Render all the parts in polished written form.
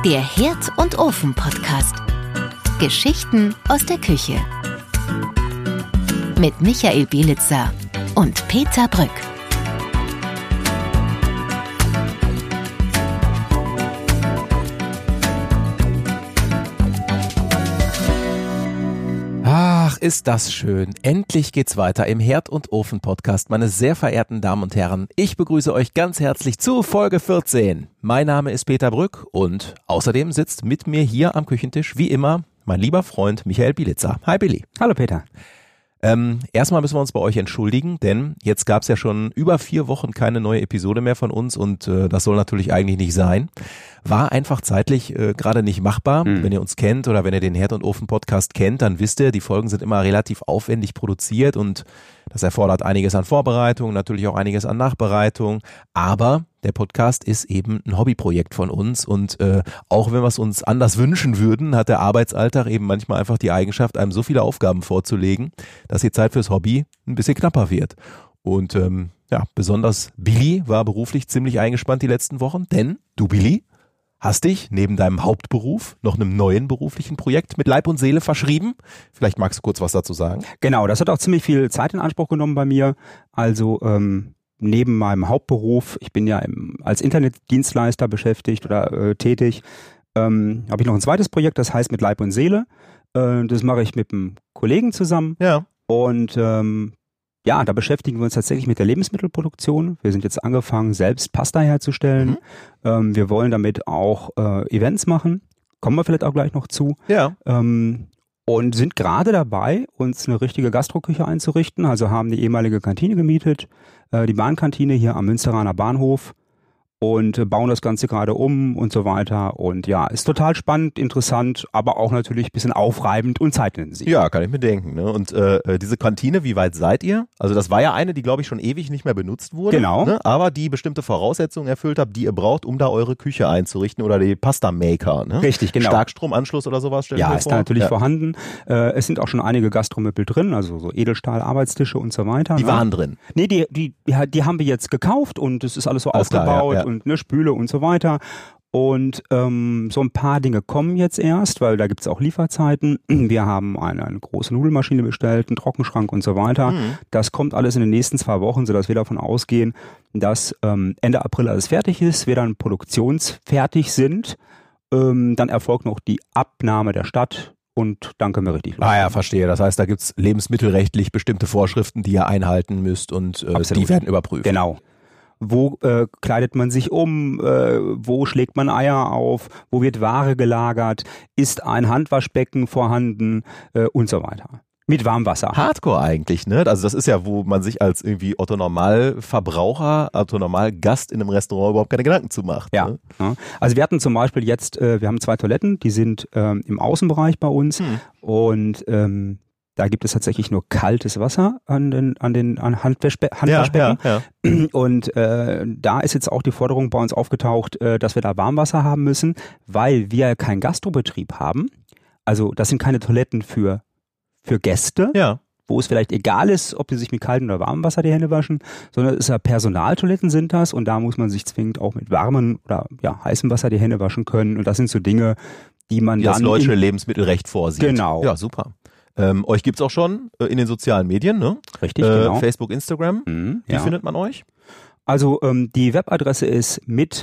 Der Herd- und Ofen-Podcast. Geschichten aus der Küche. Mit Michael Bielitzer und Peter Brück. Ach, ist das schön. Endlich geht's weiter im Herd- und Ofen-Podcast, meine sehr verehrten Damen und Herren. Ich begrüße euch ganz herzlich zu Folge 14. Mein Name ist Peter Brück und außerdem sitzt mit mir hier am Küchentisch, wie immer, mein lieber Freund Michael Bielitzer. Hi Billy. Hallo Peter. Erstmal müssen wir uns bei euch entschuldigen, denn jetzt gab es ja schon über 4 Wochen keine neue Episode mehr von uns und das soll natürlich eigentlich nicht sein. War einfach zeitlich gerade nicht machbar. Wenn ihr uns kennt oder wenn ihr den Herd- und Ofen-Podcast kennt, dann wisst ihr, die Folgen sind immer relativ aufwendig produziert und das erfordert einiges an Vorbereitung, natürlich auch einiges an Nachbereitung, aber der Podcast ist eben ein Hobbyprojekt von uns und auch wenn wir es uns anders wünschen würden, hat der Arbeitsalltag eben manchmal einfach die Eigenschaft, einem so viele Aufgaben vorzulegen, dass die Zeit fürs Hobby ein bisschen knapper wird. Und besonders Billy war beruflich ziemlich eingespannt die letzten Wochen, denn du Billy hast dich neben deinem Hauptberuf noch einem neuen beruflichen Projekt mit Leib und Seele verschrieben. Vielleicht magst du kurz was dazu sagen. Genau, das hat auch ziemlich viel Zeit in Anspruch genommen bei mir. Also neben meinem Hauptberuf, ich bin ja als Internetdienstleister beschäftigt oder tätig, habe ich noch ein zweites Projekt, das heißt mit Leib und Seele. Das mache ich mit einem Kollegen zusammen. Ja. Und da beschäftigen wir uns tatsächlich mit der Lebensmittelproduktion. Wir sind jetzt angefangen, selbst Pasta herzustellen. Wir wollen damit auch Events machen. Kommen wir vielleicht auch gleich noch zu. Ja. Und sind gerade dabei, uns eine richtige Gastroküche einzurichten. Also haben die ehemalige Kantine gemietet, die Bahnkantine hier am Münsteraner Bahnhof. Und bauen das Ganze gerade um und so weiter. Und ja, ist total spannend, interessant, aber auch natürlich ein bisschen aufreibend und zeitintensiv. Ja, kann ich mir denken. Ne? Und diese Kantine, wie weit seid ihr? Also das war ja eine, die glaube ich schon ewig nicht mehr benutzt wurde. Genau. Ne? Aber die bestimmte Voraussetzungen erfüllt habt, die ihr braucht, um da eure Küche einzurichten oder die Pasta-Maker. Ne? Richtig, genau. Starkstromanschluss oder sowas stellen wir vor. Ja, ist da natürlich vorhanden. Es sind auch schon einige Gastromöbel drin, also so Edelstahl-Arbeitstische und so weiter. Die waren drin? Nee, die haben wir jetzt gekauft und es ist alles so aufgebaut. Klar, ja. Und eine Spüle und so weiter. Und so ein paar Dinge kommen jetzt erst, weil da gibt es auch Lieferzeiten. Wir haben eine große Nudelmaschine bestellt, einen Trockenschrank und so weiter. Das kommt alles in den nächsten 2 Wochen, sodass wir davon ausgehen, dass Ende April alles fertig ist, wir dann produktionsfertig sind. Dann erfolgt noch die Abnahme der Stadt. Und dann können wir richtig los. Ah ja, verstehe. Das heißt, da gibt's lebensmittelrechtlich bestimmte Vorschriften, die ihr einhalten müsst und die werden überprüft. Genau. Wo kleidet man sich um, wo schlägt man Eier auf, wo wird Ware gelagert, ist ein Handwaschbecken vorhanden und so weiter. Mit Warmwasser. Hardcore eigentlich, ne? Also das ist ja, wo man sich als irgendwie Otto-Normalverbraucher, Otto-Normal-Gast in einem Restaurant überhaupt keine Gedanken zu macht. Ja. Ne? Ja. Also wir hatten zum Beispiel jetzt, wir haben 2 Toiletten, die sind im Außenbereich bei uns und da gibt es tatsächlich nur kaltes Wasser an Handwaschbecken. Ja. Und da ist jetzt auch die Forderung bei uns aufgetaucht, dass wir da Warmwasser haben müssen, weil wir keinen Gastrobetrieb haben. Also das sind keine Toiletten für Gäste, wo es vielleicht egal ist, ob die sich mit kaltem oder warmem Wasser die Hände waschen, sondern es ist ja Personaltoiletten sind das und da muss man sich zwingend auch mit warmem oder heißem Wasser die Hände waschen können. Und das sind so Dinge, die man das dann deutsche Lebensmittelrecht vorsieht. Genau. Ja, super. Euch gibt's auch schon in den sozialen Medien, ne? Richtig, genau. Facebook, Instagram. Wie findet man euch? Also die Webadresse ist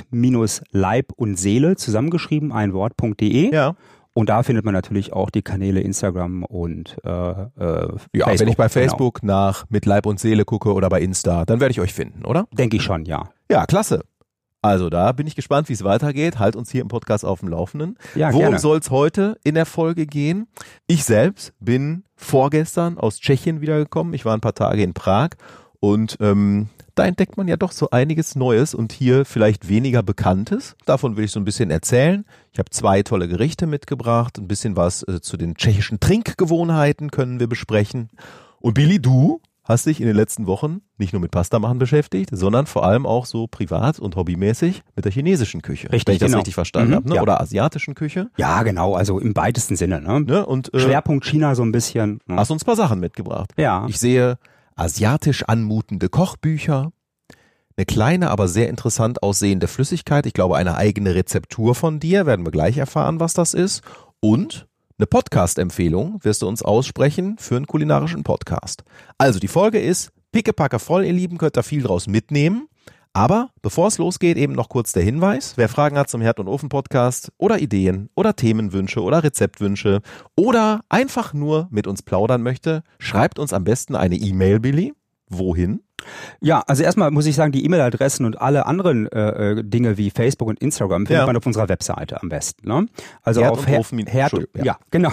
mit-Leib und Seele zusammengeschrieben, ein Wort.de. Ja. Und da findet man natürlich auch die Kanäle Instagram und Facebook. Wenn ich bei Facebook nach mit Leib und Seele gucke oder bei Insta, dann werde ich euch finden, oder? Denke ich schon, ja. Ja, klasse. Also da bin ich gespannt, wie es weitergeht. Halt uns hier im Podcast auf dem Laufenden. Ja, worum soll es heute in der Folge gehen? Ich selbst bin vorgestern aus Tschechien wiedergekommen. Ich war ein paar Tage in Prag und da entdeckt man ja doch so einiges Neues und hier vielleicht weniger Bekanntes. Davon will ich so ein bisschen erzählen. Ich habe 2 tolle Gerichte mitgebracht. Ein bisschen was zu den tschechischen Trinkgewohnheiten können wir besprechen. Und Billy, du hast dich in den letzten Wochen nicht nur mit Pasta machen beschäftigt, sondern vor allem auch so privat und hobbymäßig mit der chinesischen Küche. Richtig, wenn ich das richtig verstanden habe, ne? Ja. Oder asiatischen Küche. Ja, genau, also im weitesten Sinne. Ne? Und, Schwerpunkt China so ein bisschen. Ne? Hast uns ein paar Sachen mitgebracht. Ja. Ich sehe asiatisch anmutende Kochbücher. eine kleine, aber sehr interessant aussehende Flüssigkeit. Ich glaube, eine eigene Rezeptur von dir, werden wir gleich erfahren, was das ist. Und eine Podcast-Empfehlung wirst du uns aussprechen für einen kulinarischen Podcast. Also die Folge ist pickepacke voll, ihr Lieben, könnt da viel draus mitnehmen. Aber bevor es losgeht, eben noch kurz der Hinweis, wer Fragen hat zum Herd- und Ofen-Podcast oder Ideen oder Themenwünsche oder Rezeptwünsche oder einfach nur mit uns plaudern möchte, schreibt uns am besten eine E-Mail, Billy. Wohin? Ja, also erstmal muss ich sagen, die E-Mail-Adressen und alle anderen Dinge wie Facebook und Instagram findet man auf unserer Webseite am besten. Ne? Also Herd auf und Ofen, genau.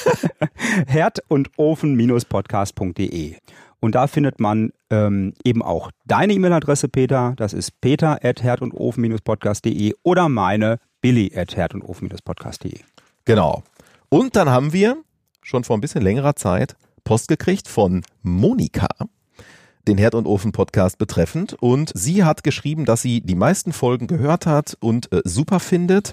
Herd- und Ofen-podcast.de. Und da findet man eben auch deine E-Mail-Adresse, Peter. Das ist peter@herdundofen-podcast.de oder meine billy@herdundofen-podcast.de. Genau. Und dann haben wir schon vor ein bisschen längerer Zeit Post gekriegt von Monika, den Herd- und Ofen-Podcast betreffend. Und sie hat geschrieben, dass sie die meisten Folgen gehört hat und super findet.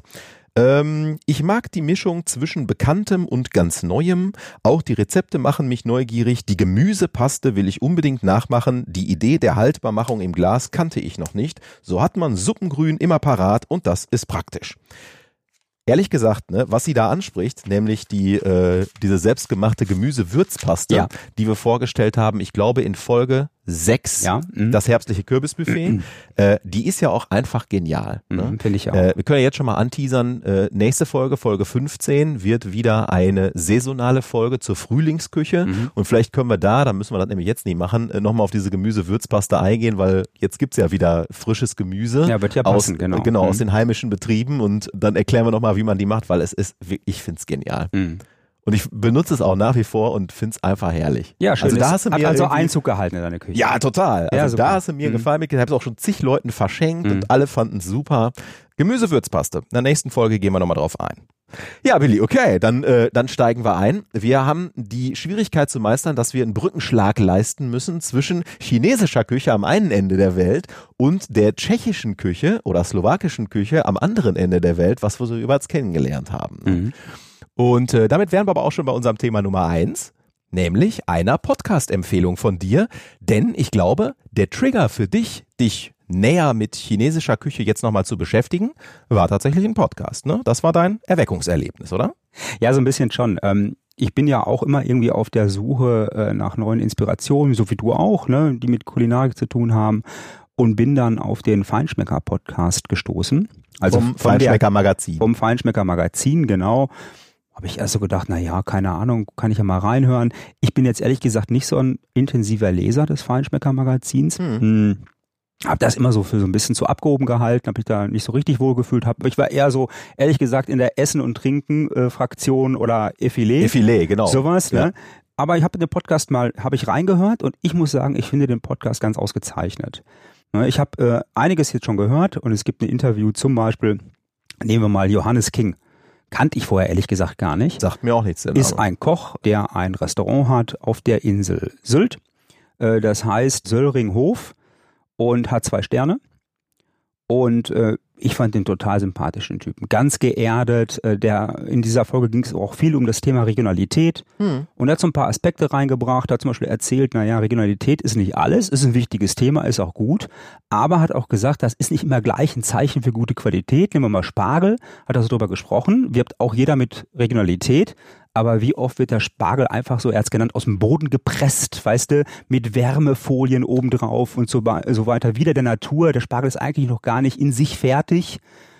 Ich mag die Mischung zwischen Bekanntem und ganz Neuem. Auch die Rezepte machen mich neugierig. Die Gemüsepaste will ich unbedingt nachmachen. Die Idee der Haltbarmachung im Glas kannte ich noch nicht. So hat man Suppengrün immer parat und das ist praktisch. Ehrlich gesagt, ne, was sie da anspricht, nämlich diese selbstgemachte Gemüsewürzpaste, die wir vorgestellt haben, ich glaube in Folge 6, das herbstliche Kürbisbuffet, die ist ja auch einfach genial. Ne? Finde ich auch. Wir können ja jetzt schon mal anteasern, nächste Folge, Folge 15, wird wieder eine saisonale Folge zur Frühlingsküche und vielleicht können wir da müssen wir das nämlich jetzt nicht machen, nochmal auf diese Gemüsewürzpaste eingehen, weil jetzt gibt's ja wieder frisches Gemüse wird ja passen, aus den heimischen Betrieben und dann erklären wir nochmal, wie man die macht, weil es ist, ich finde es genial. Und ich benutze es auch nach wie vor und finde es einfach herrlich. Ja, schön. Also da hast du mir hat Einzug gehalten in deine Küche. Ja, total. Also ja, da hast du mir gefallen. Ich habe es auch schon zig Leuten verschenkt und alle fanden es super. Gemüsewürzpaste. In der nächsten Folge gehen wir nochmal drauf ein. Ja, Billy, okay, dann steigen wir ein. Wir haben die Schwierigkeit zu meistern, dass wir einen Brückenschlag leisten müssen zwischen chinesischer Küche am einen Ende der Welt und der tschechischen Küche oder slowakischen Küche am anderen Ende der Welt, was wir so jeweils kennengelernt haben. Und damit wären wir aber auch schon bei unserem Thema Nummer 1, nämlich einer Podcast-Empfehlung von dir. Denn ich glaube, der Trigger für dich näher mit chinesischer Küche jetzt nochmal zu beschäftigen, war tatsächlich ein Podcast. Ne? Das war dein Erweckungserlebnis, oder? Ja, so ein bisschen schon. Ich bin ja auch immer irgendwie auf der Suche nach neuen Inspirationen, so wie du auch, ne, die mit Kulinarik zu tun haben. Und bin dann auf den Feinschmecker-Podcast gestoßen. Also vom Feinschmecker-Magazin. Vom Feinschmecker-Magazin, genau. Habe ich erst so gedacht, keine Ahnung, kann ich ja mal reinhören. Ich bin jetzt ehrlich gesagt nicht so ein intensiver Leser des Feinschmecker-Magazins. Habe das immer so für so ein bisschen zu abgehoben gehalten, habe ich da nicht so richtig wohlgefühlt. Ich war eher so, ehrlich gesagt, in der Essen- und Trinken-Fraktion oder Effilé. Effilé, genau. Sowas, ja. Ne? Aber ich habe den Podcast habe ich reingehört und ich muss sagen, ich finde den Podcast ganz ausgezeichnet. Ich habe einiges jetzt schon gehört und es gibt ein Interview zum Beispiel, nehmen wir mal Johannes King. Kannte ich vorher ehrlich gesagt gar nicht. Sagt mir auch nichts. Ist ein Koch, der ein Restaurant hat auf der Insel Sylt. Das heißt Söllringhof und hat 2 Sterne. Und ich fand den total sympathischen Typen. Ganz geerdet. In dieser Folge ging es auch viel um das Thema Regionalität. Und er hat so ein paar Aspekte reingebracht. Er hat zum Beispiel erzählt, Regionalität ist nicht alles, ist ein wichtiges Thema, ist auch gut. Aber hat auch gesagt, das ist nicht immer gleich ein Zeichen für gute Qualität. Nehmen wir mal Spargel, hat er so drüber gesprochen. Wirbt auch jeder mit Regionalität. Aber wie oft wird der Spargel einfach so, er hat's genannt, aus dem Boden gepresst, weißt du, mit Wärmefolien obendrauf und so weiter. Wieder der Natur, der Spargel ist eigentlich noch gar nicht in sich fertig.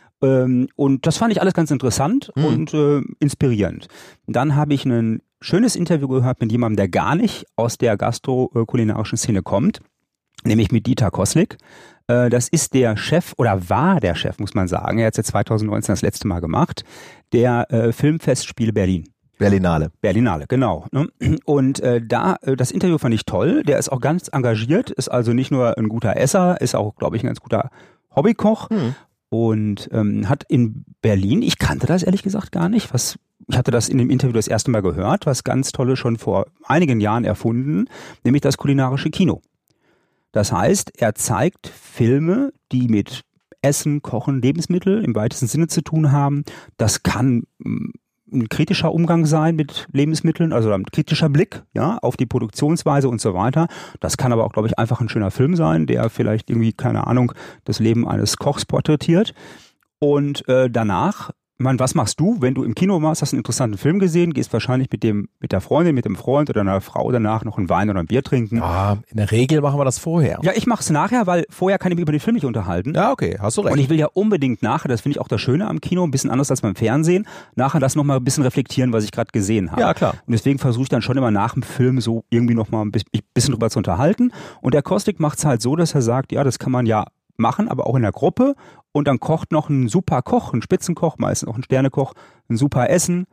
Und das fand ich alles ganz interessant und inspirierend. Dann habe ich ein schönes Interview gehört mit jemandem, der gar nicht aus der gastrokulinarischen Szene kommt, nämlich mit Dieter Koslik. Das ist der Chef oder war der Chef, muss man sagen. Er hat es jetzt 2019 das letzte Mal gemacht, der Filmfestspiele Berlin. Berlinale, genau. Und das Interview fand ich toll. Der ist auch ganz engagiert, ist also nicht nur ein guter Esser, ist auch, glaube ich, ein ganz guter Hobbykoch und hat in Berlin, ich kannte das ehrlich gesagt gar nicht, ich hatte das in dem Interview das erste Mal gehört, was ganz Tolles schon vor einigen Jahren erfunden, nämlich das kulinarische Kino. Das heißt, er zeigt Filme, die mit Essen, Kochen, Lebensmittel im weitesten Sinne zu tun haben. Das kann ein kritischer Umgang sein mit Lebensmitteln, also ein kritischer Blick, ja, auf die Produktionsweise und so weiter. Das kann aber auch, glaube ich, einfach ein schöner Film sein, der vielleicht irgendwie, keine Ahnung, das Leben eines Kochs porträtiert. Und danach, was machst du, wenn du im Kino warst, hast einen interessanten Film gesehen, gehst wahrscheinlich mit der Freundin, mit dem Freund oder einer Frau danach noch einen Wein oder ein Bier trinken. Ja, in der Regel machen wir das vorher. Ja, ich mache es nachher, weil vorher kann ich mich über den Film nicht unterhalten. Ja, okay, hast du recht. Und ich will ja unbedingt nachher, das finde ich auch das Schöne am Kino, ein bisschen anders als beim Fernsehen, nachher das nochmal ein bisschen reflektieren, was ich gerade gesehen habe. Ja, klar. Und deswegen versuche ich dann schon immer nach dem Film so irgendwie nochmal ein bisschen drüber zu unterhalten. Und der Kostik macht es halt so, dass er sagt, ja, das kann man ja machen, aber auch in der Gruppe. Und dann kocht noch ein super Koch, ein Spitzenkoch, meistens auch ein Sternekoch, ein super Essen.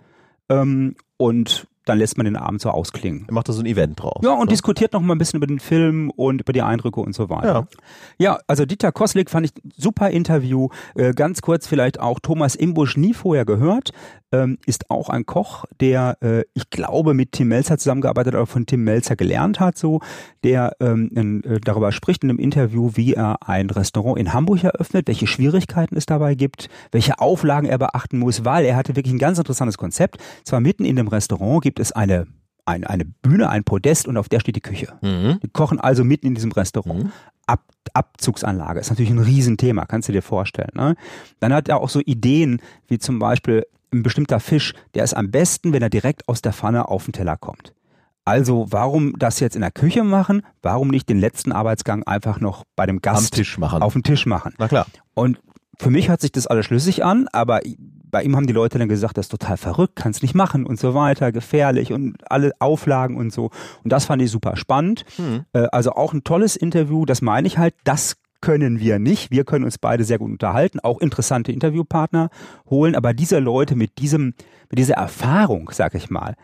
Und dann lässt man den Abend so ausklingen. Er macht da so ein Event draus. Ja, und diskutiert noch mal ein bisschen über den Film und über die Eindrücke und so weiter. Ja, also Dieter Koslik fand ich ein super Interview. Ganz kurz vielleicht auch Thomas Imbusch, nie vorher gehört. Ist auch ein Koch, der, ich glaube, mit Tim Melzer zusammengearbeitet oder von Tim Melzer gelernt hat, so, der darüber spricht in einem Interview, wie er ein Restaurant in Hamburg eröffnet, welche Schwierigkeiten es dabei gibt, welche Auflagen er beachten muss, weil er hatte wirklich ein ganz interessantes Konzept. Zwar mitten in dem Restaurant gibt es eine Bühne, ein Podest und auf der steht die Küche. Mhm. Die kochen also mitten in diesem Restaurant. Mhm. Abzugsanlage ist natürlich ein Riesenthema, kannst du dir vorstellen. Ne? Dann hat er auch so Ideen, wie zum Beispiel ein bestimmter Fisch, der ist am besten, wenn er direkt aus der Pfanne auf den Teller kommt. Also warum das jetzt in der Küche machen? Warum nicht den letzten Arbeitsgang einfach noch bei dem Gast auf dem Tisch machen? Na klar. Und für mich hört sich das alles schlüssig an, aber bei ihm haben die Leute dann gesagt, das ist total verrückt, kannst nicht machen und so weiter, gefährlich und alle Auflagen und so. Und das fand ich super spannend. Also auch ein tolles Interview, das meine ich halt, das können wir nicht. Wir können uns beide sehr gut unterhalten, auch interessante Interviewpartner holen, aber diese Leute mit dieser Erfahrung, sag ich mal,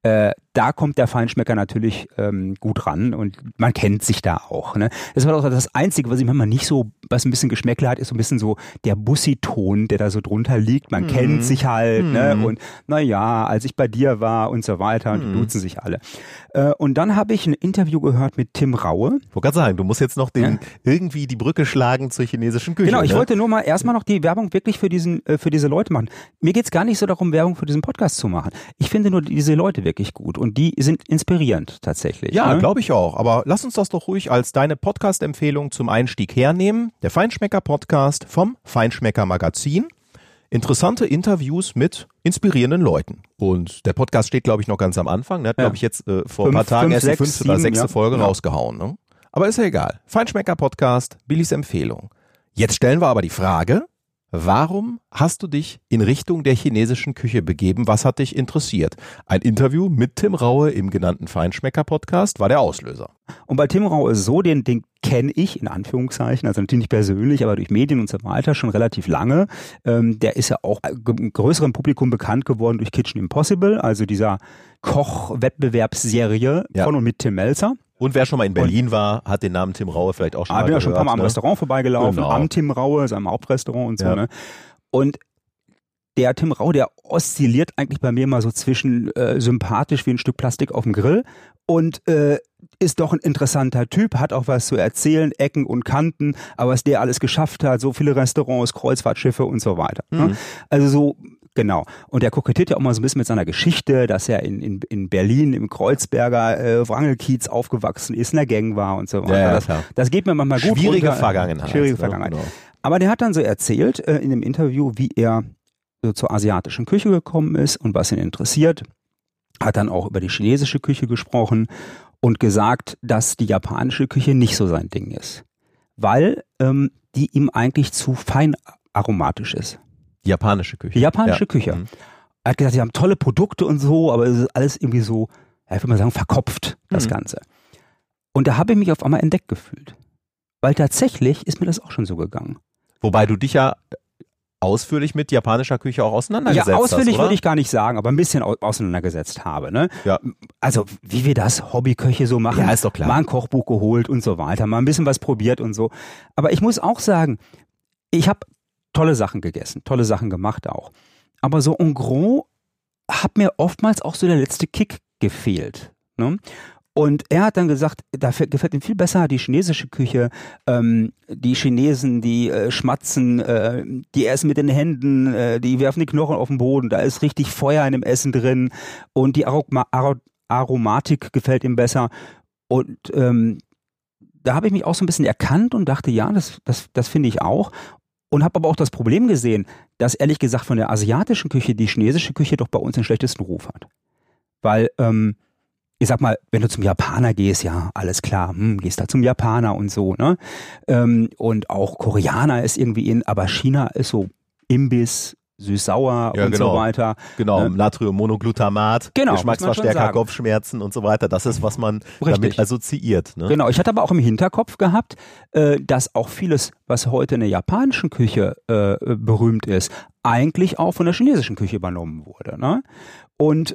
da kommt der Feinschmecker natürlich gut ran und man kennt sich da auch. Ne? Das war auch das Einzige, was ich manchmal nicht so, was ein bisschen Geschmäckle hat, ist so ein bisschen so der Bussi-Ton, der da so drunter liegt. Man kennt sich halt, ne? Und naja, als ich bei dir war und so weiter, und die duzen sich alle. Und dann habe ich ein Interview gehört mit Tim Raue. Ich wollte gerade sagen, du musst jetzt noch irgendwie die Brücke schlagen zur chinesischen Küche. Genau, ich wollte nur mal erstmal noch die Werbung wirklich für diese Leute machen. Mir geht's gar nicht so darum, Werbung für diesen Podcast zu machen. Ich finde nur diese Leute wirklich gut und die sind inspirierend tatsächlich. Ja, ne? Glaube ich auch. Aber lass uns das doch ruhig als deine Podcast-Empfehlung zum Einstieg hernehmen. Der Feinschmecker-Podcast vom Feinschmecker-Magazin. Interessante Interviews mit inspirierenden Leuten. Und der Podcast steht, glaube ich, noch ganz am Anfang. Der hat, glaube ich, jetzt vor ein paar Tagen erst die 5. oder 6. Folge rausgehauen. Ne? Aber ist ja egal. Feinschmecker-Podcast, Billys Empfehlung. Jetzt stellen wir aber die Frage, warum hast du dich in Richtung der chinesischen Küche begeben? Was hat dich interessiert? Ein Interview mit Tim Raue im genannten Feinschmecker-Podcast war der Auslöser. Und bei Tim Raue ist so, den kenne ich, in Anführungszeichen, also natürlich nicht persönlich, aber durch Medien und so weiter schon relativ lange. Der ist ja auch im größeren Publikum bekannt geworden durch Kitchen Impossible, also dieser Koch-Wettbewerbsserie von und mit Tim Melzer. Und wer schon mal in Berlin war, hat den Namen Tim Raue vielleicht auch schon mal gehört. Ich bin ja schon ein paar Mal am Restaurant vorbeigelaufen, am Tim Raue, seinem Hauptrestaurant und so. Ne? Und der Tim Raue, der oszilliert eigentlich bei mir mal so zwischen sympathisch wie ein Stück Plastik auf dem Grill und ist doch ein interessanter Typ, hat auch was zu erzählen, Ecken und Kanten, aber was der alles geschafft hat, so viele Restaurants, Kreuzfahrtschiffe und so weiter. Ne? Also so. Genau. Und er kokettiert ja auch mal so ein bisschen mit seiner Geschichte, dass er in Berlin im Kreuzberger Wrangelkiez aufgewachsen ist, in der Gang war und so weiter. Ja, das geht mir manchmal gut. Schwierige Vergangenheit. Genau. Aber der hat dann so erzählt in dem Interview, wie er so zur asiatischen Küche gekommen ist und was ihn interessiert. Hat dann auch über die chinesische Küche gesprochen und gesagt, dass die japanische Küche nicht so sein Ding ist. Weil die ihm eigentlich zu fein aromatisch ist. Die japanische Küche. Die japanische Küche. Er hat gesagt, sie haben tolle Produkte und so, aber es ist alles irgendwie so, ich würde mal sagen, verkopft, das Ganze. Und da habe ich mich auf einmal entdeckt gefühlt. Weil tatsächlich ist mir das auch schon so gegangen. Wobei du dich ja ausführlich mit japanischer Küche auch auseinandergesetzt hast, Ja, ausführlich würde ich gar nicht sagen, aber ein bisschen auseinandergesetzt habe. Ne? Ja. Also wie wir das Hobbyköche so machen. Ja, ist doch klar. Mal ein Kochbuch geholt und so weiter, mal ein bisschen was probiert und so. Aber ich muss auch sagen, ich habe tolle Sachen gegessen, tolle Sachen gemacht auch. Aber so en gros hat mir oftmals auch so der letzte Kick gefehlt. Ne? Und er hat dann gesagt, da gefällt ihm viel besser die chinesische Küche. Die Chinesen, die schmatzen, die essen mit den Händen, die werfen die Knochen auf den Boden. Da ist richtig Feuer in dem Essen drin. Und die Aromatik gefällt ihm besser. Und da habe ich mich auch so ein bisschen erkannt und dachte, ja, das finde ich auch. Und habe aber auch das Problem gesehen, dass ehrlich gesagt von der asiatischen Küche die chinesische Küche doch bei uns den schlechtesten Ruf hat. Weil ich sag mal, wenn du zum Japaner gehst, ja, alles klar, gehst da zum Japaner und so, ne? Und auch Koreaner ist irgendwie aber China ist so Imbiss, süß-sauer und so weiter. Genau, Natriummonoglutamat, Geschmacksverstärker, Kopfschmerzen und so weiter. Das ist, was man damit assoziiert. Ne? Genau, ich hatte aber auch im Hinterkopf gehabt, dass auch vieles, was heute in der japanischen Küche berühmt ist, eigentlich auch von der chinesischen Küche übernommen wurde. Ne? Und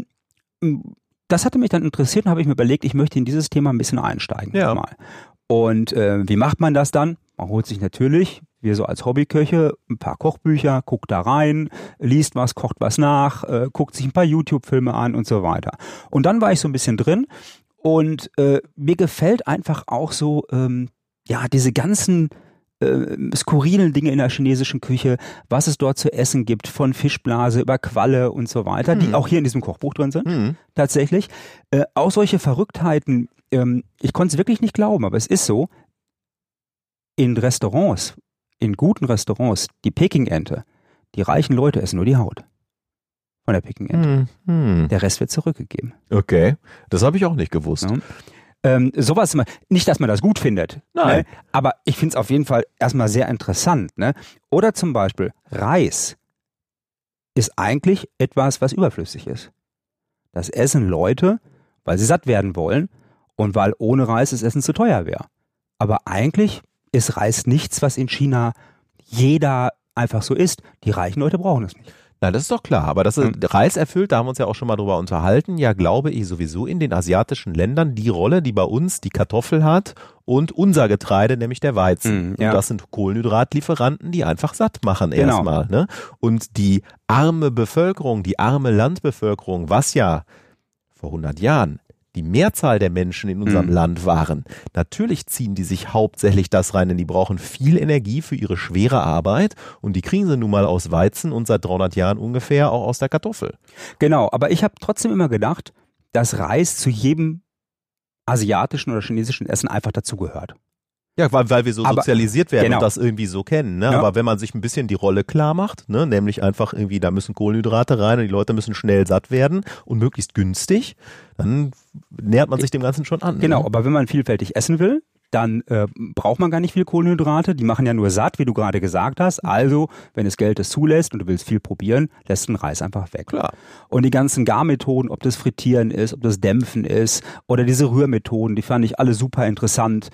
das hatte mich dann interessiert und habe ich mir überlegt, ich möchte in dieses Thema ein bisschen einsteigen. Ja. Mal. Und wie macht man das dann? Man holt sich natürlich, wir so als Hobbyköche, ein paar Kochbücher, guckt da rein, liest was, kocht was nach, guckt sich ein paar YouTube-Filme an und so weiter. Und dann war ich so ein bisschen drin und mir gefällt einfach auch so, diese ganzen skurrilen Dinge in der chinesischen Küche, was es dort zu essen gibt, von Fischblase über Qualle und so weiter, die auch hier in diesem Kochbuch drin sind, tatsächlich. Auch solche Verrücktheiten, ich konnte es wirklich nicht glauben, aber es ist so, in Restaurants, in guten Restaurants, die Peking-Ente, die reichen Leute essen nur die Haut von der Peking-Ente. Der Rest wird zurückgegeben. Okay, das habe ich auch nicht gewusst. Ja. Sowas, nicht, dass man das gut findet, ne? Aber ich finde es auf jeden Fall erstmal sehr interessant. Ne? Oder zum Beispiel Reis ist eigentlich etwas, was überflüssig ist. Das essen Leute, weil sie satt werden wollen und weil ohne Reis das Essen zu teuer wäre. Aber eigentlich ist Reis nichts, was in China jeder einfach so isst. Die reichen Leute brauchen es nicht. Na, das ist doch klar, aber das ist Reis erfüllt, da haben wir uns ja auch schon mal drüber unterhalten, ja, glaube ich, sowieso in den asiatischen Ländern die Rolle, die bei uns die Kartoffel hat und unser Getreide, nämlich der Weizen. Und das sind Kohlenhydratlieferanten, die einfach satt machen erstmal. Ne? Und die arme Bevölkerung, die arme Landbevölkerung, was ja vor 100 Jahren die Mehrzahl der Menschen in unserem Land waren, natürlich ziehen die sich hauptsächlich das rein, denn die brauchen viel Energie für ihre schwere Arbeit und die kriegen sie nun mal aus Weizen und seit 300 Jahren ungefähr auch aus der Kartoffel. Genau, aber ich habe trotzdem immer gedacht, dass Reis zu jedem asiatischen oder chinesischen Essen einfach dazugehört. Ja, weil wir so sozialisiert werden und das irgendwie so kennen. Ne? Ja. Aber wenn man sich ein bisschen die Rolle klar macht, ne? Nämlich einfach irgendwie, da müssen Kohlenhydrate rein und die Leute müssen schnell satt werden und möglichst günstig, dann nähert man sich dem Ganzen schon an. Genau, ne? Aber wenn man vielfältig essen will, dann braucht man gar nicht viel Kohlenhydrate. Die machen ja nur satt, wie du gerade gesagt hast. Also, wenn das Geld es zulässt und du willst viel probieren, lässt den Reis einfach weg. Klar. Und die ganzen Garmethoden, ob das Frittieren ist, ob das Dämpfen ist oder diese Rührmethoden, die fand ich alle super interessant.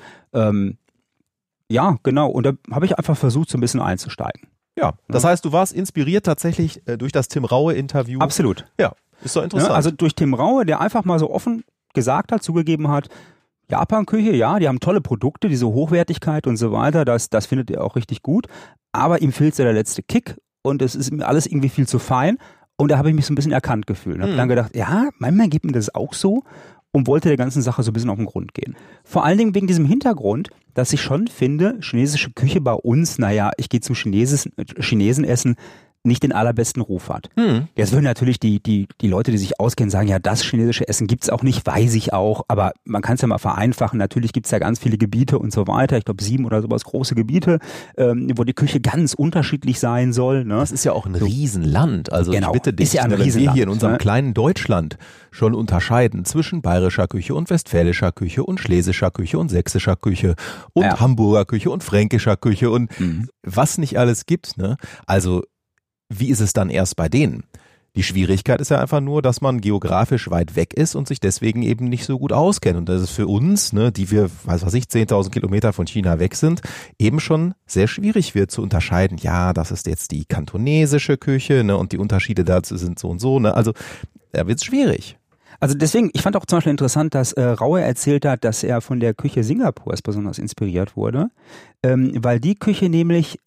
Ja, genau. Und da habe ich einfach versucht, so ein bisschen einzusteigen. Ja, das heißt, du warst inspiriert tatsächlich durch das Tim Raue-Interview. Absolut. Ja, ist doch interessant. Ja, also durch Tim Raue, der einfach mal so offen gesagt hat, zugegeben hat, Japan-Küche, ja, die haben tolle Produkte, diese Hochwertigkeit und so weiter, das findet er auch richtig gut. Aber ihm fehlt so der letzte Kick und es ist mir alles irgendwie viel zu fein. Und da habe ich mich so ein bisschen erkannt gefühlt. Und habe dann gedacht, ja, manchmal geht mir das auch so. Und wollte der ganzen Sache so ein bisschen auf den Grund gehen. Vor allen Dingen wegen diesem Hintergrund, dass ich schon finde, chinesische Küche bei uns, naja, ich gehe zum Chinesen essen, nicht den allerbesten Ruf hat. Jetzt würden natürlich die Leute, die sich auskennen, sagen, ja, das chinesische Essen gibt's auch nicht, weiß ich auch, aber man kann es ja mal vereinfachen. Natürlich gibt's ja ganz viele Gebiete und so weiter. Ich glaube 7 oder sowas große Gebiete, wo die Küche ganz unterschiedlich sein soll. Ne? Das ist ja auch ein Riesenland. Also genau, ich bitte dich, wenn wir hier in unserem kleinen Deutschland schon unterscheiden zwischen bayerischer Küche und westfälischer Küche und schlesischer Küche und sächsischer Küche und Hamburger Küche und fränkischer Küche und was nicht alles gibt. Ne? Also wie ist es dann erst bei denen? Die Schwierigkeit ist ja einfach nur, dass man geografisch weit weg ist und sich deswegen eben nicht so gut auskennt. Und das ist für uns, ne, die wir, 10.000 Kilometer von China weg sind, eben schon sehr schwierig wird zu unterscheiden. Ja, das ist jetzt die kantonesische Küche, ne, und die Unterschiede dazu sind so und so. Ne, also da wird es schwierig. Also deswegen, ich fand auch zum Beispiel interessant, dass Raue erzählt hat, dass er von der Küche Singapurs besonders inspiriert wurde, weil die Küche nämlich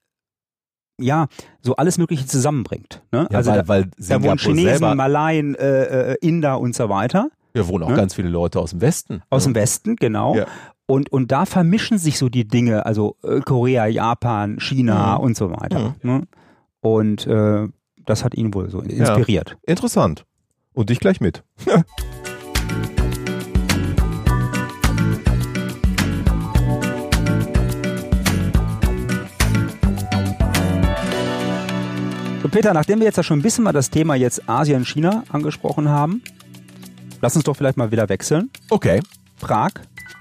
so alles Mögliche zusammenbringt. Ne? Ja, also weil da wohnen Chinesen, Malaien, Inder und so weiter. Ja, wohnen auch ganz viele Leute aus dem Westen. Aus dem Westen, genau. Ja. Und da vermischen sich so die Dinge, also Korea, Japan, China und so weiter. Ne? Und das hat ihn wohl so inspiriert. Ja, interessant. Und dich gleich mit. So, Peter, nachdem wir jetzt ja schon ein bisschen mal das Thema jetzt Asien, China angesprochen haben, lass uns doch vielleicht mal wieder wechseln. Okay. Prag.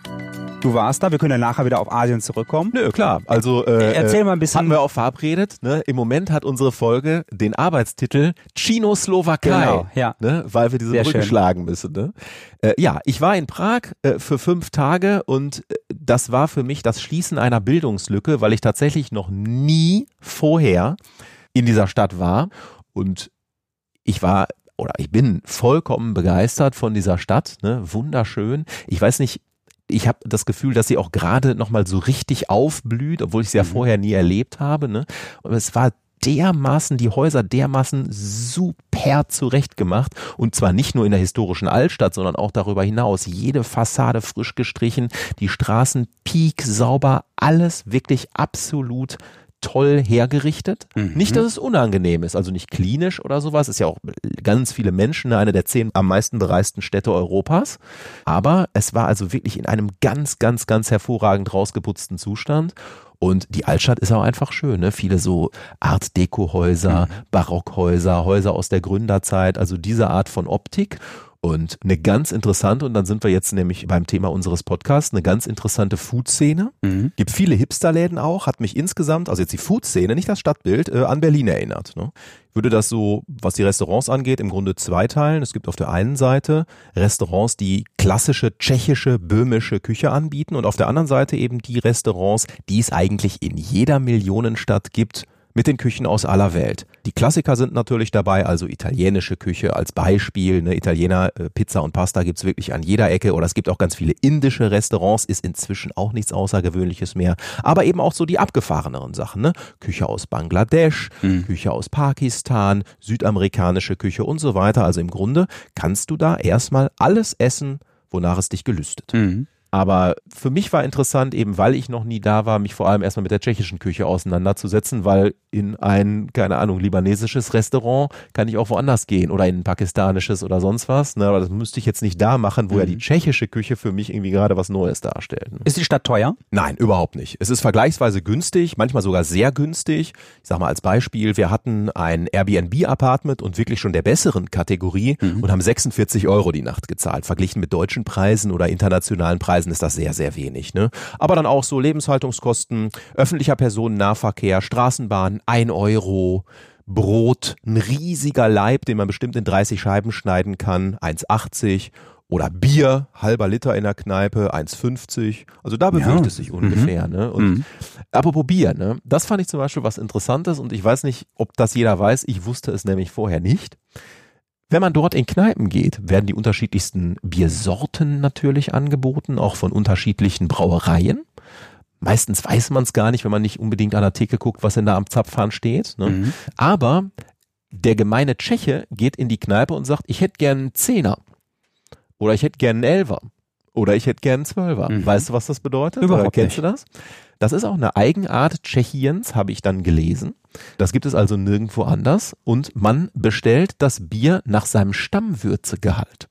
Du warst da, wir können ja nachher wieder auf Asien zurückkommen. Nö, klar. Also erzähl mal ein bisschen. Hatten wir auch verabredet. Ne? Im Moment hat unsere Folge den Arbeitstitel Chino-Slowakei, genau, ja. Ne? Weil wir diese Sehr Brücke schön. schlagen müssen. Ne? Ja, ich war in Prag für 5 Tage und das war für mich das Schließen einer Bildungslücke, weil ich tatsächlich noch nie vorher in dieser Stadt war und ich bin vollkommen begeistert von dieser Stadt, ne? Wunderschön. Ich weiß nicht, ich habe das Gefühl, dass sie auch gerade nochmal so richtig aufblüht, obwohl ich sie ja vorher nie erlebt habe. Ne? Und es war die Häuser dermaßen super zurechtgemacht und zwar nicht nur in der historischen Altstadt, sondern auch darüber hinaus. Jede Fassade frisch gestrichen, die Straßen pieksauber, alles wirklich absolut toll hergerichtet. Nicht, dass es unangenehm ist, also nicht klinisch oder sowas. Ist ja auch ganz viele Menschen, eine der 10 am meisten bereisten Städte Europas. Aber es war also wirklich in einem ganz, ganz, ganz hervorragend rausgeputzten Zustand. Und die Altstadt ist auch einfach schön, ne? Viele so Art-Deko-Häuser, Barockhäuser, Häuser aus der Gründerzeit, also diese Art von Optik. Und eine ganz interessante, und dann sind wir jetzt nämlich beim Thema unseres Podcasts, eine ganz interessante Food-Szene. Gibt viele Hipsterläden auch, hat mich insgesamt, also jetzt die Food-Szene, nicht das Stadtbild, an Berlin erinnert. Ne? Ich würde das so, was die Restaurants angeht, im Grunde zweiteilen. Es gibt auf der einen Seite Restaurants, die klassische tschechische, böhmische Küche anbieten und auf der anderen Seite eben die Restaurants, die es eigentlich in jeder Millionenstadt gibt, mit den Küchen aus aller Welt. Die Klassiker sind natürlich dabei, also italienische Küche als Beispiel. Ne? Italiener, Pizza und Pasta gibt's wirklich an jeder Ecke. Oder es gibt auch ganz viele indische Restaurants, ist inzwischen auch nichts Außergewöhnliches mehr. Aber eben auch so die abgefahreneren Sachen. Ne? Küche aus Bangladesch, Küche aus Pakistan, südamerikanische Küche und so weiter. Also im Grunde kannst du da erstmal alles essen, wonach es dich gelüstet. Aber für mich war interessant, eben weil ich noch nie da war, mich vor allem erstmal mit der tschechischen Küche auseinanderzusetzen, weil in ein, keine Ahnung, libanesisches Restaurant kann ich auch woanders gehen oder in ein pakistanisches oder sonst was. Ne? Aber das müsste ich jetzt nicht da machen, wo ja die tschechische Küche für mich irgendwie gerade was Neues darstellt. Ne? Ist die Stadt teuer? Nein, überhaupt nicht. Es ist vergleichsweise günstig, manchmal sogar sehr günstig. Ich sag mal als Beispiel, wir hatten ein Airbnb-Apartment und wirklich schon der besseren Kategorie und haben 46 € die Nacht gezahlt. Verglichen mit deutschen Preisen oder internationalen Preisen ist das sehr, sehr wenig. Ne? Aber dann auch so Lebenshaltungskosten, öffentlicher Personennahverkehr, Straßenbahn, 1 €, Brot, ein riesiger Leib, den man bestimmt in 30 Scheiben schneiden kann, 1,80 oder Bier, halber Liter in der Kneipe, 1,50. Also da bewegt es sich ungefähr. Ne? Und apropos Bier, ne? Das fand ich zum Beispiel was Interessantes und ich weiß nicht, ob das jeder weiß, ich wusste es nämlich vorher nicht. Wenn man dort in Kneipen geht, werden die unterschiedlichsten Biersorten natürlich angeboten, auch von unterschiedlichen Brauereien. Meistens weiß man es gar nicht, wenn man nicht unbedingt an der Theke guckt, was denn da am Zapfhahn steht. Ne? Aber der gemeine Tscheche geht in die Kneipe und sagt, ich hätte gern einen 10er oder ich hätte gern einen 11er oder ich hätte gern einen 12er. Weißt du, was das bedeutet? Überhaupt oder kennst nicht. du das? Das ist auch eine Eigenart Tschechiens, habe ich dann gelesen. Das gibt es also nirgendwo anders und man bestellt das Bier nach seinem Stammwürzegehalt.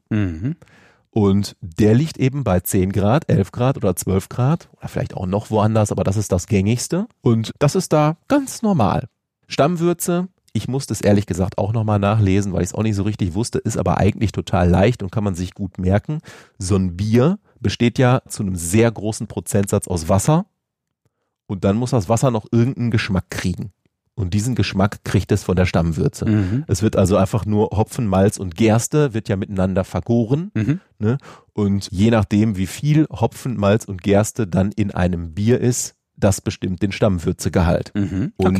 Und der liegt eben bei 10 Grad, 11 Grad oder 12 Grad oder vielleicht auch noch woanders, aber das ist das Gängigste und das ist da ganz normal. Stammwürze, ich musste es ehrlich gesagt auch nochmal nachlesen, weil ich es auch nicht so richtig wusste, ist aber eigentlich total leicht und kann man sich gut merken. So ein Bier besteht ja zu einem sehr großen Prozentsatz aus Wasser und dann muss das Wasser noch irgendeinen Geschmack kriegen. Und diesen Geschmack kriegt es von der Stammwürze. Es wird also einfach nur Hopfen, Malz und Gerste wird ja miteinander vergoren. Ne? Und je nachdem, wie viel Hopfen, Malz und Gerste dann in einem Bier ist, das bestimmt den Stammwürzegehalt. Und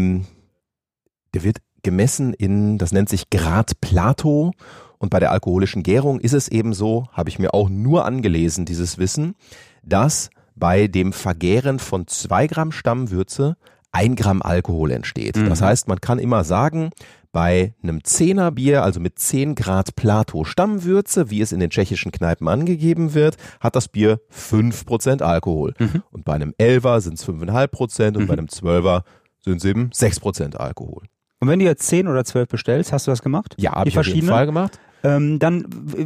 der wird gemessen in, das nennt sich Grad Plato. Und bei der alkoholischen Gärung ist es eben so, habe ich mir auch nur angelesen, dieses Wissen, dass bei dem Vergären von 2 Gramm Stammwürze 1 Gramm Alkohol entsteht. Das heißt, man kann immer sagen, Bei einem 10er Bier, also mit 10 Grad Plato Stammwürze, wie es in den tschechischen Kneipen angegeben wird, hat das Bier 5% Alkohol. Und bei einem 11er sind es 5,5% und bei einem 12er sind es eben 6% Alkohol. Und wenn du jetzt 10 oder 12 bestellst, hast du das gemacht? Ja, habe ich auf jeden Fall gemacht. Dann,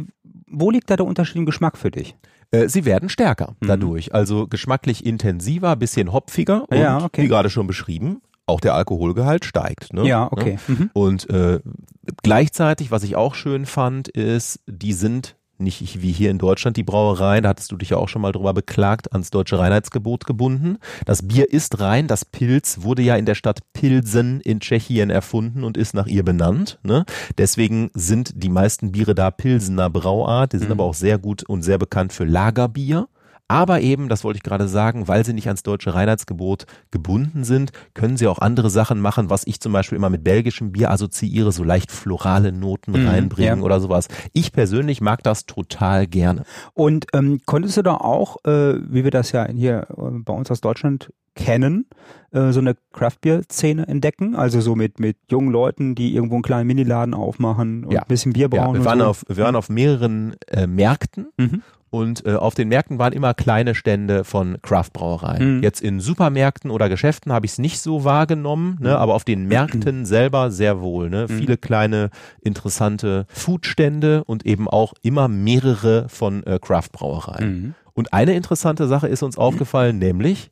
wo liegt da der Unterschied im Geschmack für dich? Sie werden stärker dadurch, also geschmacklich intensiver, bisschen hopfiger und wie gerade schon beschrieben, auch der Alkoholgehalt steigt. Ne? Ja, okay. Und gleichzeitig, was ich auch schön fand, ist, die sind nicht wie hier in Deutschland die Brauereien, da hattest du dich ja auch schon mal drüber beklagt, ans deutsche Reinheitsgebot gebunden. Das Bier ist rein, das Pils wurde ja in der Stadt Pilsen in Tschechien erfunden und ist nach ihr benannt. Ne? Deswegen sind die meisten Biere da Pilsener Brauart, die sind aber auch sehr gut und sehr bekannt für Lagerbier. Aber eben, das wollte ich gerade sagen, weil sie nicht ans deutsche Reinheitsgebot gebunden sind, können sie auch andere Sachen machen, was ich zum Beispiel immer mit belgischem Bier assoziiere, so leicht florale Noten reinbringen oder sowas. Ich persönlich mag das total gerne. Und konntest du da auch, wie wir das ja hier bei uns aus Deutschland kennen, so eine Craft-Bier-Szene entdecken? Also so mit jungen Leuten, die irgendwo einen kleinen Miniladen aufmachen und ein bisschen Bier brauen. Wir waren auf mehreren Märkten. Und auf den Märkten waren immer kleine Stände von Craft-Brauereien. Jetzt in Supermärkten oder Geschäften habe ich es nicht so wahrgenommen, ne, aber auf den Märkten selber sehr wohl. Ne? Viele kleine, interessante Foodstände und eben auch immer mehrere von Craft-Brauereien. Und eine interessante Sache ist uns aufgefallen, nämlich,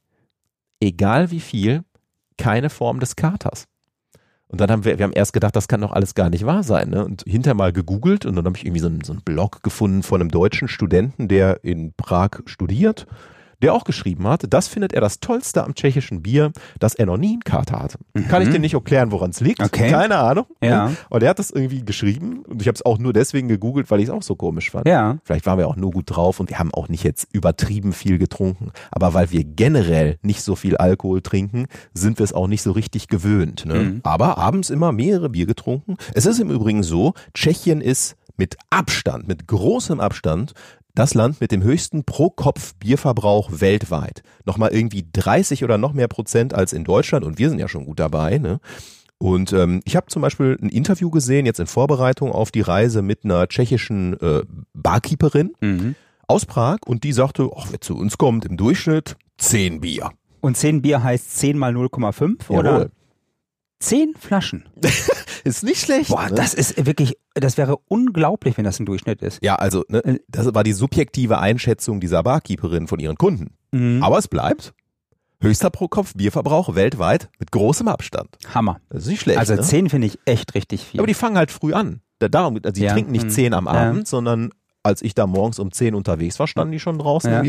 egal wie viel, keine Form des Katers. Und dann haben wir haben erst gedacht, das kann doch alles gar nicht wahr sein. Ne? Und hinterher mal gegoogelt und dann habe ich irgendwie so einen Blog gefunden von einem deutschen Studenten, der in Prag studiert, der auch geschrieben hat, das findet er das Tollste am tschechischen Bier, dass er noch nie einen Kater hatte. Kann ich dir nicht erklären, woran es liegt. Okay. Keine Ahnung. Ja. Aber der hat das irgendwie geschrieben und ich habe es auch nur deswegen gegoogelt, weil ich es auch so komisch fand. Ja. Vielleicht waren wir auch nur gut drauf und wir haben auch nicht jetzt übertrieben viel getrunken. Aber weil wir generell nicht so viel Alkohol trinken, sind wir es auch nicht so richtig gewöhnt. Ne? Aber abends immer mehrere Bier getrunken. Es ist im Übrigen so, Tschechien ist mit Abstand, mit großem Abstand, das Land mit dem höchsten Pro-Kopf-Bierverbrauch weltweit. Nochmal irgendwie 30 oder noch mehr Prozent als in Deutschland und wir sind ja schon gut dabei. Ne? Und ich habe zum Beispiel ein Interview gesehen, jetzt in Vorbereitung auf die Reise mit einer tschechischen Barkeeperin aus Prag und die sagte, wer zu uns kommt, im Durchschnitt 10 Bier. Und 10 Bier heißt 10 mal 0,5 oder? 10 Flaschen. Ist nicht schlecht. Boah, ne? das ist wirklich, das wäre unglaublich, wenn das ein Durchschnitt ist. Ja, also das war die subjektive Einschätzung dieser Barkeeperin von ihren Kunden. Aber es bleibt höchster Pro-Kopf-Bierverbrauch weltweit mit großem Abstand. Hammer. Das ist nicht schlecht. Also ne? 10 finde ich echt richtig viel. Aber die fangen halt früh an. Darum, also die trinken nicht 10 am Abend, sondern als ich da morgens um 10 unterwegs war, standen die schon draußen irgendwie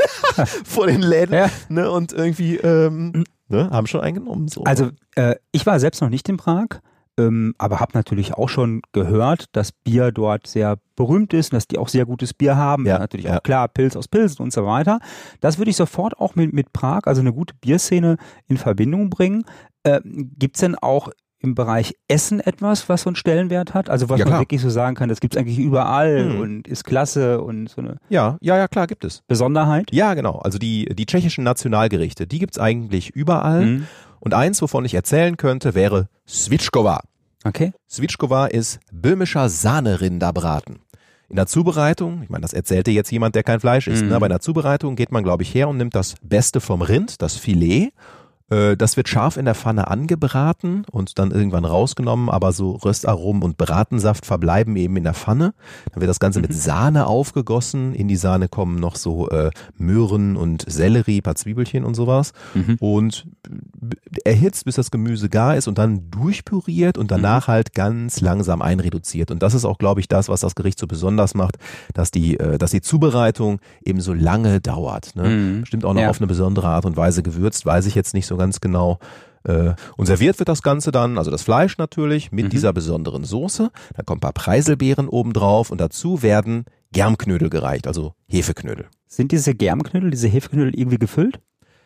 vor den Läden ne, und irgendwie haben schon eingenommen. So. Also ich war selbst noch nicht in Prag, aber habe natürlich auch schon gehört, dass Bier dort sehr berühmt ist und dass die auch sehr gutes Bier haben. Ja, natürlich auch klar, Pils aus Pilsen und so weiter. Das würde ich sofort auch mit Prag, also eine gute Bierszene, in Verbindung bringen. Gibt's denn auch im Bereich Essen etwas, was so einen Stellenwert hat? Also was man wirklich so sagen kann, das gibt's eigentlich überall und ist klasse und so eine Ja, klar, gibt es. Besonderheit? Ja, genau. Also die tschechischen Nationalgerichte, die gibt's eigentlich überall. Und eins, wovon ich erzählen könnte, wäre Svíčková. Okay. Svíčková ist böhmischer Sahnerinderbraten. In der Zubereitung, ich meine, das erzählte jetzt jemand, der kein Fleisch isst, ne? Aber in der Zubereitung geht man, glaube ich, her und nimmt das Beste vom Rind, das Filet. Das wird scharf in der Pfanne angebraten und dann irgendwann rausgenommen, aber so Röstaromen und Bratensaft verbleiben eben in der Pfanne. Dann wird das Ganze mit Sahne aufgegossen. In die Sahne kommen noch so Möhren und Sellerie, paar Zwiebelchen und sowas. Und erhitzt, bis das Gemüse gar ist und dann durchpüriert und danach halt ganz langsam einreduziert. Und das ist auch, glaube ich, das, was das Gericht so besonders macht, dass die Zubereitung eben so lange dauert. Ne? Bestimmt auch noch auf eine besondere Art und Weise gewürzt, weiß ich jetzt nicht so ganz genau. Und serviert wird das Ganze dann, also das Fleisch natürlich, mit dieser besonderen Soße. Da kommen ein paar Preiselbeeren oben drauf und dazu werden Germknödel gereicht, also Hefeknödel. Sind diese Germknödel, diese Hefeknödel irgendwie gefüllt?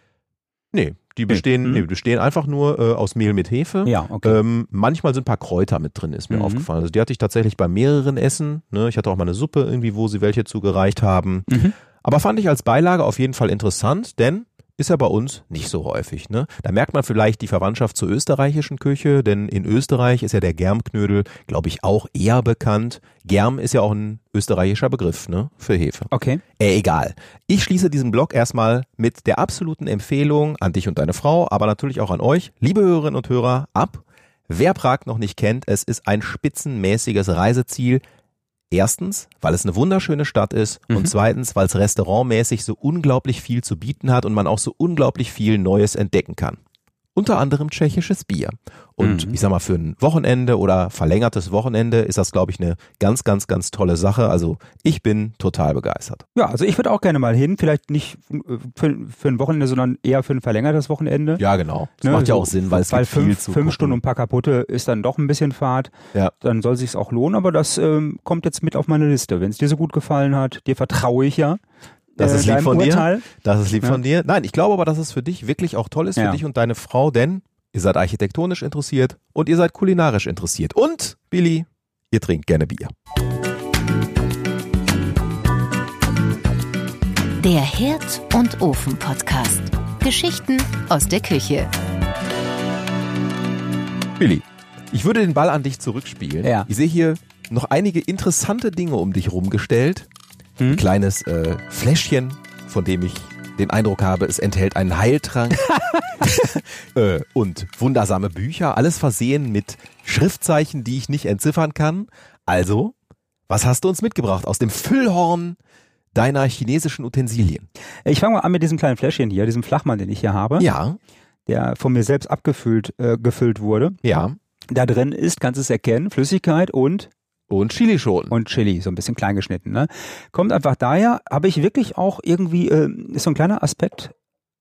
Nee, die bestehen einfach nur aus Mehl mit Hefe. Ja, okay. Manchmal sind ein paar Kräuter mit drin, ist mir aufgefallen. Also die hatte ich tatsächlich bei mehreren Essen. Ne? Ich hatte auch mal eine Suppe irgendwie, wo sie welche zugereicht haben. Aber fand ich als Beilage auf jeden Fall interessant, denn ist ja bei uns nicht so häufig. Ne? Da merkt man vielleicht die Verwandtschaft zur österreichischen Küche, denn in Österreich ist ja der Germknödel, glaube ich, auch eher bekannt. Germ ist ja auch ein österreichischer Begriff, ne, für Hefe. Okay. Egal. Ich schließe diesen Blog erstmal mit der absoluten Empfehlung an dich und deine Frau, aber natürlich auch an euch, liebe Hörerinnen und Hörer, ab. Wer Prag noch nicht kennt, es ist ein spitzenmäßiges Reiseziel. Erstens, weil es eine wunderschöne Stadt ist und zweitens, weil es restaurantmäßig so unglaublich viel zu bieten hat und man auch so unglaublich viel Neues entdecken kann. Unter anderem tschechisches Bier. Und ich sag mal, für ein Wochenende oder verlängertes Wochenende ist das, glaube ich, eine ganz, ganz, ganz tolle Sache. Also ich bin total begeistert. Ja, also ich würde auch gerne mal hin, vielleicht nicht für ein Wochenende, sondern eher für ein verlängertes Wochenende. Ja, genau. Das macht ja auch Sinn, weil es gibt viel zu gucken. 5 Stunden und ein paar kaputte ist dann doch ein bisschen Fahrt. Ja. Dann soll sich's auch lohnen, aber das kommt jetzt mit auf meine Liste. Wenn es dir so gut gefallen hat, dir vertraue ich ja. Das ist lieb von Urteil. dir. Das ist lieb von dir. Nein, ich glaube aber, dass es für dich wirklich auch toll ist, für dich und deine Frau, denn ihr seid architektonisch interessiert und ihr seid kulinarisch interessiert. Und, Billy, ihr trinkt gerne Bier. Der Herd- und Ofen-Podcast. Geschichten aus der Küche. Billy, ich würde den Ball an dich zurückspielen. Ja. Ich sehe hier noch einige interessante Dinge um dich rumgestellt. Ein kleines Fläschchen, von dem ich den Eindruck habe, es enthält einen Heiltrank. Und wundersame Bücher, alles versehen mit Schriftzeichen, die ich nicht entziffern kann. Also, was hast du uns mitgebracht aus dem Füllhorn deiner chinesischen Utensilien? Ich fange mal an mit diesem kleinen Fläschchen hier, diesem Flachmann, den ich hier habe. Ja. Der von mir selbst gefüllt wurde. Ja. Da drin ist, kannst du es erkennen, Flüssigkeit und Chilischoten. Und Chili, so ein bisschen klein geschnitten. Ne? Kommt einfach daher, habe ich wirklich auch irgendwie, ist so ein kleiner Aspekt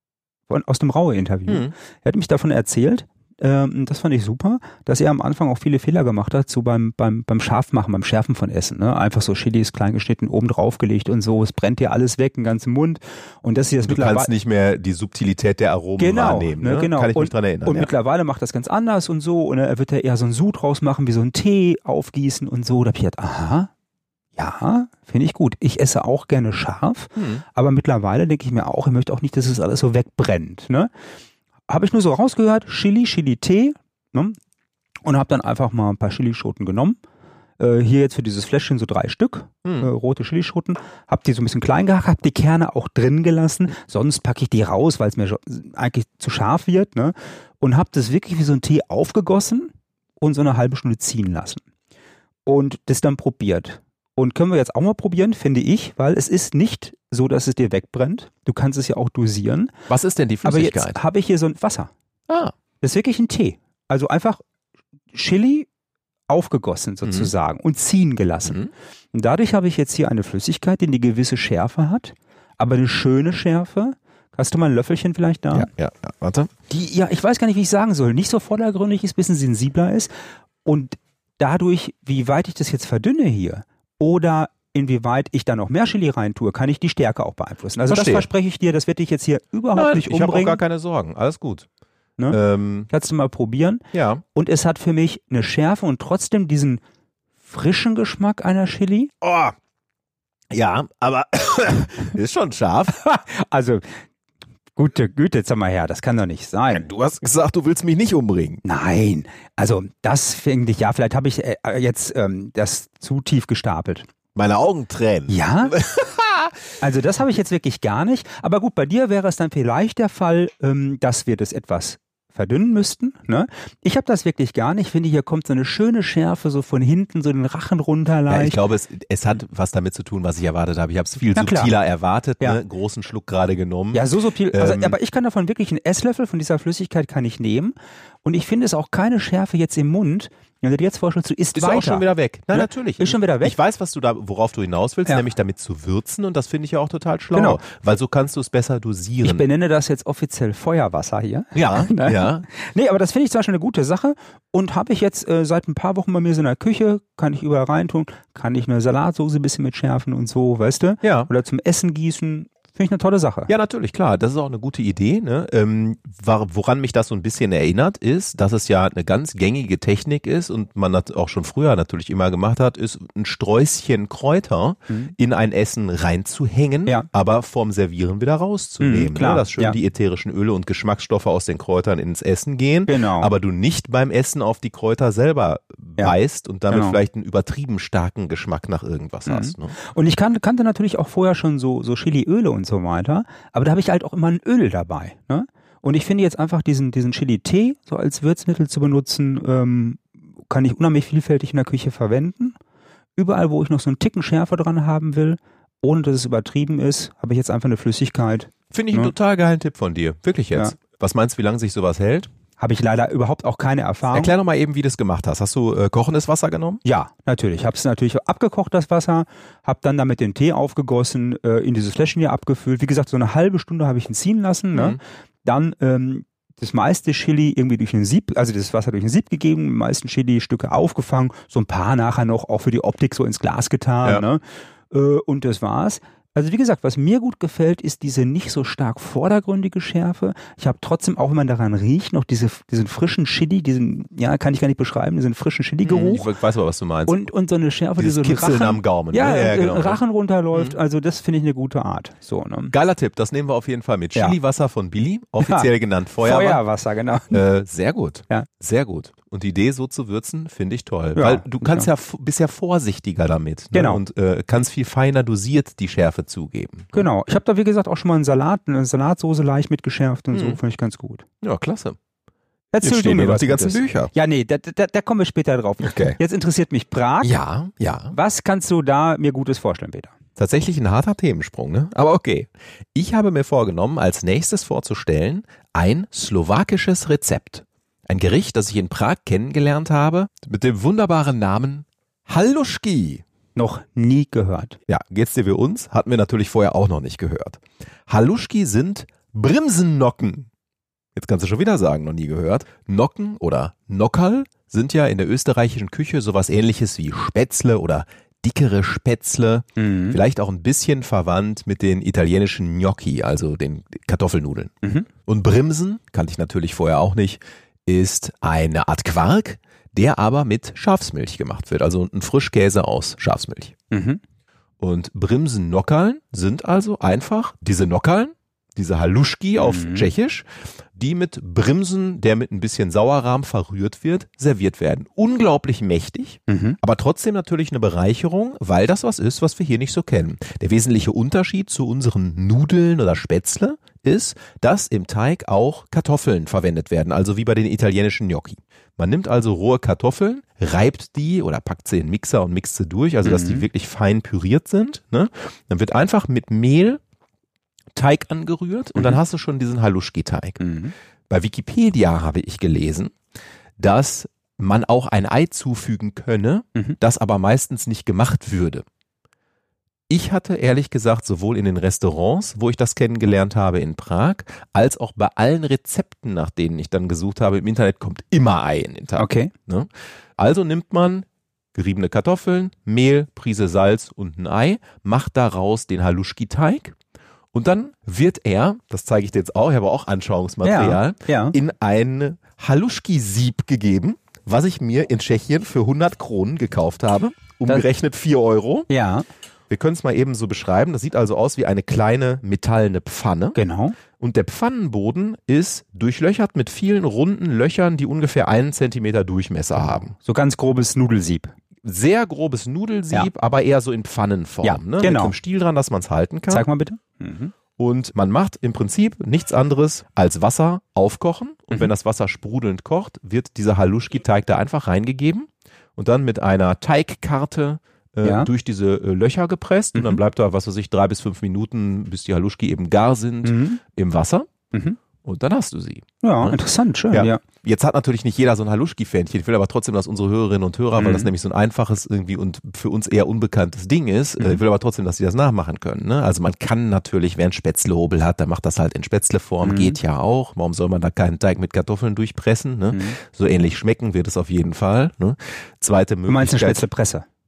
aus dem Raue-Interview. Er hat mich davon erzählt, das fand ich super, dass er am Anfang auch viele Fehler gemacht hat, so beim Scharfmachen, beim Schärfen von Essen. Ne? Einfach so Chilis klein geschnitten, oben drauf gelegt und so, es brennt dir alles weg, den ganzen Mund. Und dass sie das du kannst nicht mehr die Subtilität der Aromen wahrnehmen. Ne? Genau. Kann ich mich dran erinnern. Und mittlerweile macht das ganz anders und so. Und er wird da eher so einen Sud draus machen, wie so einen Tee aufgießen und so. Da hab ich gedacht, aha, ja, finde ich gut. Ich esse auch gerne scharf, aber mittlerweile denke ich mir auch, ich möchte auch nicht, dass es alles so wegbrennt. Ne? Habe ich nur so rausgehört, Chili-Tee, ne? Und habe dann einfach mal ein paar Chilischoten genommen. Hier jetzt für dieses Fläschchen so 3 Stück, rote Chilischoten. Habe die so ein bisschen klein gehackt, habe die Kerne auch drin gelassen. Sonst packe ich die raus, weil es mir eigentlich zu scharf wird. Ne? Und habe das wirklich wie so ein Tee aufgegossen und so eine halbe Stunde ziehen lassen. Und das dann probiert. Und können wir jetzt auch mal probieren, finde ich, weil es ist nicht so, dass es dir wegbrennt. Du kannst es ja auch dosieren. Was ist denn die Flüssigkeit? Aber jetzt habe ich hier so ein Wasser. Ah. Das ist wirklich ein Tee. Also einfach Chili aufgegossen sozusagen und ziehen gelassen. Und dadurch habe ich jetzt hier eine Flüssigkeit, die eine gewisse Schärfe hat, aber eine schöne Schärfe. Hast du mal ein Löffelchen vielleicht da? Ja, warte. Die, ja, ich weiß gar nicht, wie ich sagen soll, nicht so vordergründig ist, ein bisschen sensibler ist. Und dadurch, wie weit ich das jetzt verdünne hier, oder inwieweit ich da noch mehr Chili rein tue, kann ich die Stärke auch beeinflussen. Also Verstehe. Das verspreche ich dir, das wird dich jetzt hier überhaupt nicht umbringen. Ich habe auch gar keine Sorgen, alles gut. Ne? Kannst du mal probieren. Ja. Und es hat für mich eine Schärfe und trotzdem diesen frischen Geschmack einer Chili. Oh. Ja, aber ist schon scharf. Also, gute Güte, jetzt sag mal her, das kann doch nicht sein. Du hast gesagt, du willst mich nicht umbringen. Nein, also das finde ich, ja, vielleicht habe ich jetzt das zu tief gestapelt. Meine Augen tränen. Ja? Also das habe ich jetzt wirklich gar nicht. Aber gut, bei dir wäre es dann vielleicht der Fall, dass wir das etwas verdünnen müssten. Ne? Ich habe das wirklich gar nicht. Ich finde, hier kommt so eine schöne Schärfe so von hinten, so den Rachen runter leicht. Ja, ich glaube, es hat was damit zu tun, was ich erwartet habe. Ich habe es viel subtiler erwartet, ja. Ne? Großen Schluck gerade genommen. Ja, so subtil. Also, aber ich kann davon wirklich einen Esslöffel von dieser Flüssigkeit kann ich nehmen. Und ich finde es auch keine Schärfe jetzt im Mund. Wenn du dir jetzt vorstellst, du isst ist weiter. Ist auch schon wieder weg. Nein, ja? Natürlich. Ist schon wieder weg. Ich weiß, worauf du hinaus willst, nämlich damit zu würzen und das finde ich ja auch total schlau. Genau. Weil so kannst du es besser dosieren. Ich benenne das jetzt offiziell Feuerwasser hier. Ja, ja. Nee, aber das finde ich zum Beispiel eine gute Sache und habe ich jetzt seit ein paar Wochen bei mir so in der Küche, kann ich überall reintun, kann ich eine Soße ein bisschen mit schärfen und so, weißt du? Ja. Oder zum Essen gießen. Finde ich eine tolle Sache. Ja, natürlich, klar. Das ist auch eine gute Idee. Ne? Woran mich das so ein bisschen erinnert, ist, dass es ja eine ganz gängige Technik ist und man das auch schon früher natürlich immer gemacht hat, ist ein Sträußchen Kräuter in ein Essen reinzuhängen, aber vorm Servieren wieder rauszunehmen. Klar. Ne? Dass schön die ätherischen Öle und Geschmacksstoffe aus den Kräutern ins Essen gehen, aber du nicht beim Essen auf die Kräuter selber beißt und damit vielleicht einen übertrieben starken Geschmack nach irgendwas hast. Ne? Und ich kannte natürlich auch vorher schon so Chiliöle und so weiter, aber da habe ich halt auch immer ein Öl dabei. Ne? Und ich finde jetzt einfach diesen Chili-Tee so als Würzmittel zu benutzen, kann ich unheimlich vielfältig in der Küche verwenden. Überall, wo ich noch so einen Ticken Schärfe dran haben will, ohne dass es übertrieben ist, habe ich jetzt einfach eine Flüssigkeit. Finde ich einen total geilen Tipp von dir. Wirklich jetzt. Ja. Was meinst du, wie lange sich sowas hält? Habe ich leider überhaupt auch keine Erfahrung. Erklär doch mal eben, wie du das gemacht hast. Hast du kochendes Wasser genommen? Ja, natürlich. Ich habe es natürlich abgekocht, das Wasser, habe dann damit den Tee aufgegossen, in dieses Fläschchen hier abgefüllt. Wie gesagt, so eine halbe Stunde habe ich ihn ziehen lassen. Ne? Dann das meiste Chili irgendwie durch ein Sieb, also das Wasser durch ein Sieb gegeben, die meisten Chili-Stücke aufgefangen, so ein paar nachher noch auch für die Optik so ins Glas getan. Ne? Und das war's. Also wie gesagt, was mir gut gefällt, ist diese nicht so stark vordergründige Schärfe. Ich habe trotzdem, auch wenn man daran riecht, noch diesen frischen Chili, kann ich gar nicht beschreiben, diesen frischen Chili-Geruch. Ich weiß aber, was du meinst. Und so eine Schärfe, die so Kitzeln am Gaumen. Genau. Rachen runterläuft. Also das finde ich eine gute Art. So, ne? Geiler Tipp, das nehmen wir auf jeden Fall mit. Chili-Wasser von Billy, offiziell genannt Feuerwasser, genau. Sehr gut, sehr gut. Und die Idee, so zu würzen, finde ich toll. Ja, weil du kannst bist ja vorsichtiger damit. Ne? Genau. Und kannst viel feiner dosiert die Schärfe zugeben. Genau. Ich habe da, wie gesagt, auch schon mal eine Salatsoße leicht mitgeschärft und so, finde ich ganz gut. Ja, klasse. Jetzt stehen mir noch die ganzen Bücher. Ja, nee, da kommen wir später drauf. Okay. Jetzt interessiert mich Prag. Ja. Was kannst du da mir Gutes vorstellen, Peter? Tatsächlich ein harter Themensprung, ne? Aber okay. Ich habe mir vorgenommen, als nächstes vorzustellen, ein slowakisches Rezept. Ein Gericht, das ich in Prag kennengelernt habe, mit dem wunderbaren Namen Halušky. Noch nie gehört. Ja, geht's dir wie uns? Hatten wir natürlich vorher auch noch nicht gehört. Halušky sind Bremsennocken. Jetzt kannst du schon wieder sagen, noch nie gehört. Nocken oder Nockerl sind ja in der österreichischen Küche sowas Ähnliches wie Spätzle oder dickere Spätzle. Vielleicht auch ein bisschen verwandt mit den italienischen Gnocchi, also den Kartoffelnudeln. Und Bremsen, kannte ich natürlich vorher auch nicht, ist eine Art Quark, der aber mit Schafsmilch gemacht wird, also ein Frischkäse aus Schafsmilch. Und Bremsen-Nockerln sind also einfach diese Nockerln, diese Halušky auf Tschechisch, die mit Bremsen, der mit ein bisschen Sauerrahm verrührt wird, serviert werden. Unglaublich mächtig, aber trotzdem natürlich eine Bereicherung, weil das was ist, was wir hier nicht so kennen. Der wesentliche Unterschied zu unseren Nudeln oder Spätzle ist, dass im Teig auch Kartoffeln verwendet werden, also wie bei den italienischen Gnocchi. Man nimmt also rohe Kartoffeln, reibt die oder packt sie in den Mixer und mixt sie durch, also dass die wirklich fein püriert sind. Ne? Dann wird einfach mit Mehl Teig angerührt und dann hast du schon diesen Halušky-Teig. Bei Wikipedia habe ich gelesen, dass man auch ein Ei zufügen könne, das aber meistens nicht gemacht würde. Ich hatte ehrlich gesagt sowohl in den Restaurants, wo ich das kennengelernt habe in Prag, als auch bei allen Rezepten, nach denen ich dann gesucht habe im Internet, kommt immer Ei in den Teig. Okay. Ne? Also nimmt man geriebene Kartoffeln, Mehl, Prise Salz und ein Ei, macht daraus den Halušky-Teig und dann wird er, das zeige ich dir jetzt auch, ich habe auch Anschauungsmaterial, in ein Halušky-Sieb gegeben, was ich mir in Tschechien für 100 Kronen gekauft habe, umgerechnet 4 Euro. Ja. Wir können es mal eben so beschreiben. Das sieht also aus wie eine kleine metallene Pfanne. Genau. Und der Pfannenboden ist durchlöchert mit vielen runden Löchern, die ungefähr 1 Zentimeter Durchmesser haben. So ganz grobes Nudelsieb. Sehr grobes Nudelsieb, aber eher so in Pfannenform. Ja, ne? genau. Mit einem Stiel dran, dass man es halten kann. Zeig mal bitte. Und man macht im Prinzip nichts anderes als Wasser aufkochen. Und wenn das Wasser sprudelnd kocht, wird dieser Halušky-Teig da einfach reingegeben und dann mit einer Teigkarte durch diese Löcher gepresst und dann bleibt da, was weiß ich, 3 bis 5 Minuten, bis die Halušky eben gar sind im Wasser und dann hast du sie. Ja, interessant, schön. Ja. Jetzt hat natürlich nicht jeder so ein Halušky-Fähnchen. Ich will aber trotzdem, dass unsere Hörerinnen und Hörer, weil das nämlich so ein einfaches irgendwie und für uns eher unbekanntes Ding ist, ich will aber trotzdem, dass sie das nachmachen können. Ne? Also man kann natürlich, wer einen Spätzlehobel hat, der macht das halt in Spätzleform, geht ja auch. Warum soll man da keinen Teig mit Kartoffeln durchpressen? Ne? So ähnlich schmecken wird es auf jeden Fall. Ne? Zweite Möglichkeit. Du meinst eine Spätzlepresse?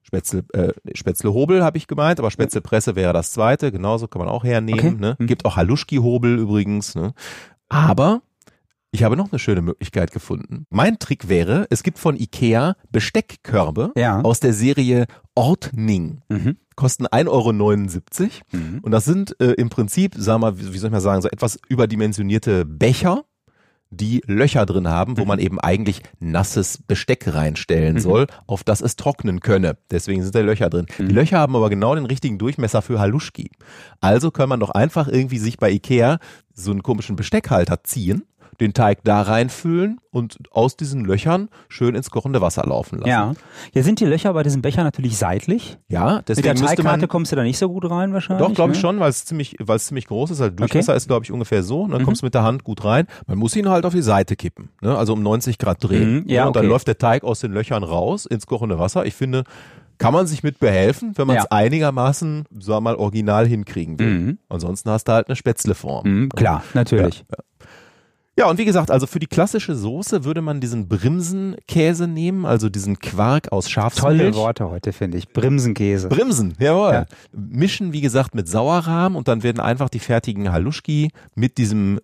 Spätzle-Hobel habe ich gemeint, aber Spätzle-Presse wäre das zweite, genauso kann man auch hernehmen. Okay. Ne? Gibt auch Haluschki-Hobel übrigens. Ne? Aber ich habe noch eine schöne Möglichkeit gefunden. Mein Trick wäre, es gibt von Ikea Besteckkörbe aus der Serie Ordning. Kosten 1,79 € und das sind im Prinzip, sagen wir mal, wie soll ich mal sagen, so etwas überdimensionierte Becher, die Löcher drin haben, wo man eben eigentlich nasses Besteck reinstellen soll, auf das es trocknen könne. Deswegen sind da Löcher drin. Die Löcher haben aber genau den richtigen Durchmesser für Haluschki. Also kann man doch einfach irgendwie sich bei Ikea so einen komischen Besteckhalter ziehen, den Teig da reinfüllen und aus diesen Löchern schön ins kochende Wasser laufen lassen. Ja. Jetzt sind die Löcher bei diesem Becher natürlich seitlich. Ja, deswegen mit der müsste Teigkarte man, kommst du da nicht so gut rein wahrscheinlich. Doch, glaube ich schon, weil es ziemlich groß ist. Also Durchmesser ist, glaube ich, ungefähr so. Dann kommst du mit der Hand gut rein. Man muss ihn halt auf die Seite kippen, ne? Also um 90 Grad drehen. Und dann läuft der Teig aus den Löchern raus ins kochende Wasser. Ich finde, kann man sich mit behelfen, wenn man es einigermaßen, sagen wir mal, original hinkriegen will. Ansonsten hast du halt eine Spätzleform. Klar, natürlich. Ja, und wie gesagt, also für die klassische Soße würde man diesen Brimsenkäse nehmen, also diesen Quark aus Schafsmilch. Tolle Worte heute, finde ich. Brimsenkäse. Brimsen, jawohl. Ja. Mischen, wie gesagt, mit Sauerrahm und dann werden einfach die fertigen Haluschki mit diesem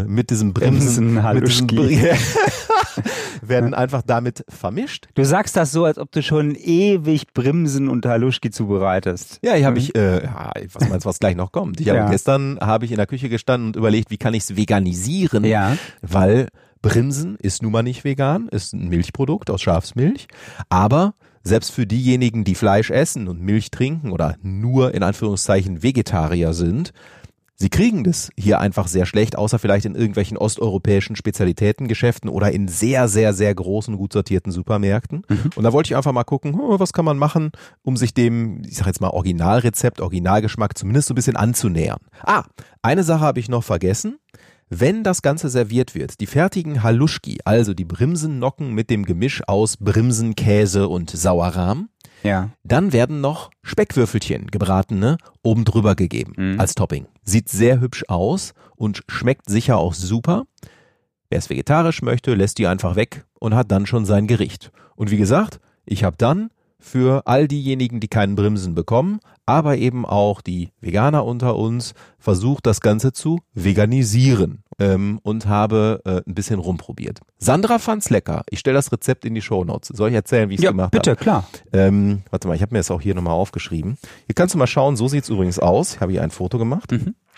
Brimsen Haluschki. werden einfach damit vermischt. Du sagst das so, als ob du schon ewig Brimsen und Haluschki zubereitest. Ja, was meinst du, was gleich noch kommt? Gestern habe ich in der Küche gestanden und überlegt, wie kann ich es veganisieren? Ja. Weil Brimsen ist nun mal nicht vegan, ist ein Milchprodukt aus Schafsmilch, aber selbst für diejenigen, die Fleisch essen und Milch trinken oder nur in Anführungszeichen Vegetarier sind, sie kriegen das hier einfach sehr schlecht, außer vielleicht in irgendwelchen osteuropäischen Spezialitätengeschäften oder in sehr, sehr, sehr großen, gut sortierten Supermärkten. Und da wollte ich einfach mal gucken, was kann man machen, um sich dem, ich sag jetzt mal, Originalrezept, Originalgeschmack zumindest so ein bisschen anzunähern. Eine Sache habe ich noch vergessen. Wenn das Ganze serviert wird, die fertigen Haluschki, also die Brimsennocken mit dem Gemisch aus Brimsenkäse und Sauerrahm, dann werden noch Speckwürfelchen, gebratene, oben drüber gegeben als Topping. Sieht sehr hübsch aus und schmeckt sicher auch super. Wer es vegetarisch möchte, lässt die einfach weg und hat dann schon sein Gericht. Und wie gesagt, ich habe dann für all diejenigen, die keinen Brimsen bekommen, aber eben auch die Veganer unter uns, versucht das Ganze zu veganisieren und habe ein bisschen rumprobiert. Sandra fand's lecker. Ich stelle das Rezept in die Shownotes. Soll ich erzählen, wie ich es gemacht habe? Ja, bitte, klar. Warte mal, ich habe mir das auch hier nochmal aufgeschrieben. Hier kannst du mal schauen, so sieht's übrigens aus. Ich habe hier ein Foto gemacht.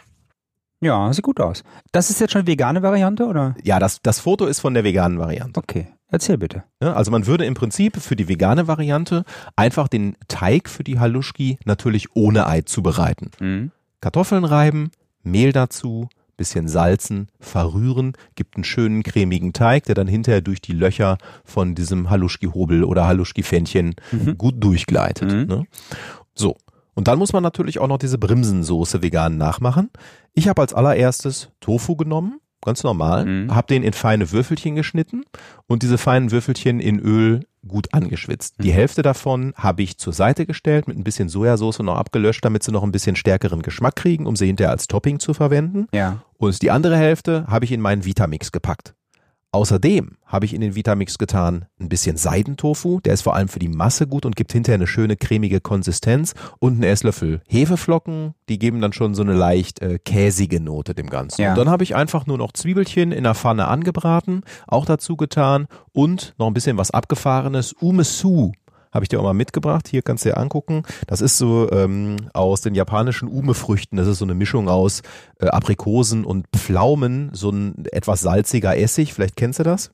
Ja, sieht gut aus. Das ist jetzt schon vegane Variante, oder? Ja, das Foto ist von der veganen Variante. Okay, erzähl bitte. Ja, also man würde im Prinzip für die vegane Variante einfach den Teig für die Haluschki natürlich ohne Ei zubereiten. Kartoffeln reiben, Mehl dazu, bisschen salzen, verrühren, gibt einen schönen cremigen Teig, der dann hinterher durch die Löcher von diesem Haluschki-Hobel oder Haluschki-Fännchen gut durchgleitet. Ne? So. Und dann muss man natürlich auch noch diese Brimsensoße vegan nachmachen. Ich habe als allererstes Tofu genommen, ganz normal, habe den in feine Würfelchen geschnitten und diese feinen Würfelchen in Öl gut angeschwitzt. Die Hälfte davon habe ich zur Seite gestellt, mit ein bisschen Sojasauce noch abgelöscht, damit sie noch ein bisschen stärkeren Geschmack kriegen, um sie hinterher als Topping zu verwenden. Ja. Und die andere Hälfte habe ich in meinen Vitamix gepackt. Außerdem habe ich in den Vitamix getan ein bisschen Seidentofu, der ist vor allem für die Masse gut und gibt hinterher eine schöne cremige Konsistenz und einen Esslöffel Hefeflocken, die geben dann schon so eine leicht käsige Note dem Ganzen. Ja. Und dann habe ich einfach nur noch Zwiebelchen in der Pfanne angebraten, auch dazu getan und noch ein bisschen was Abgefahrenes, Umesu. Habe ich dir auch mal mitgebracht. Hier kannst du dir angucken. Das ist so aus den japanischen Ume-Früchten. Das ist so eine Mischung aus Aprikosen und Pflaumen. So ein etwas salziger Essig. Vielleicht kennst du das?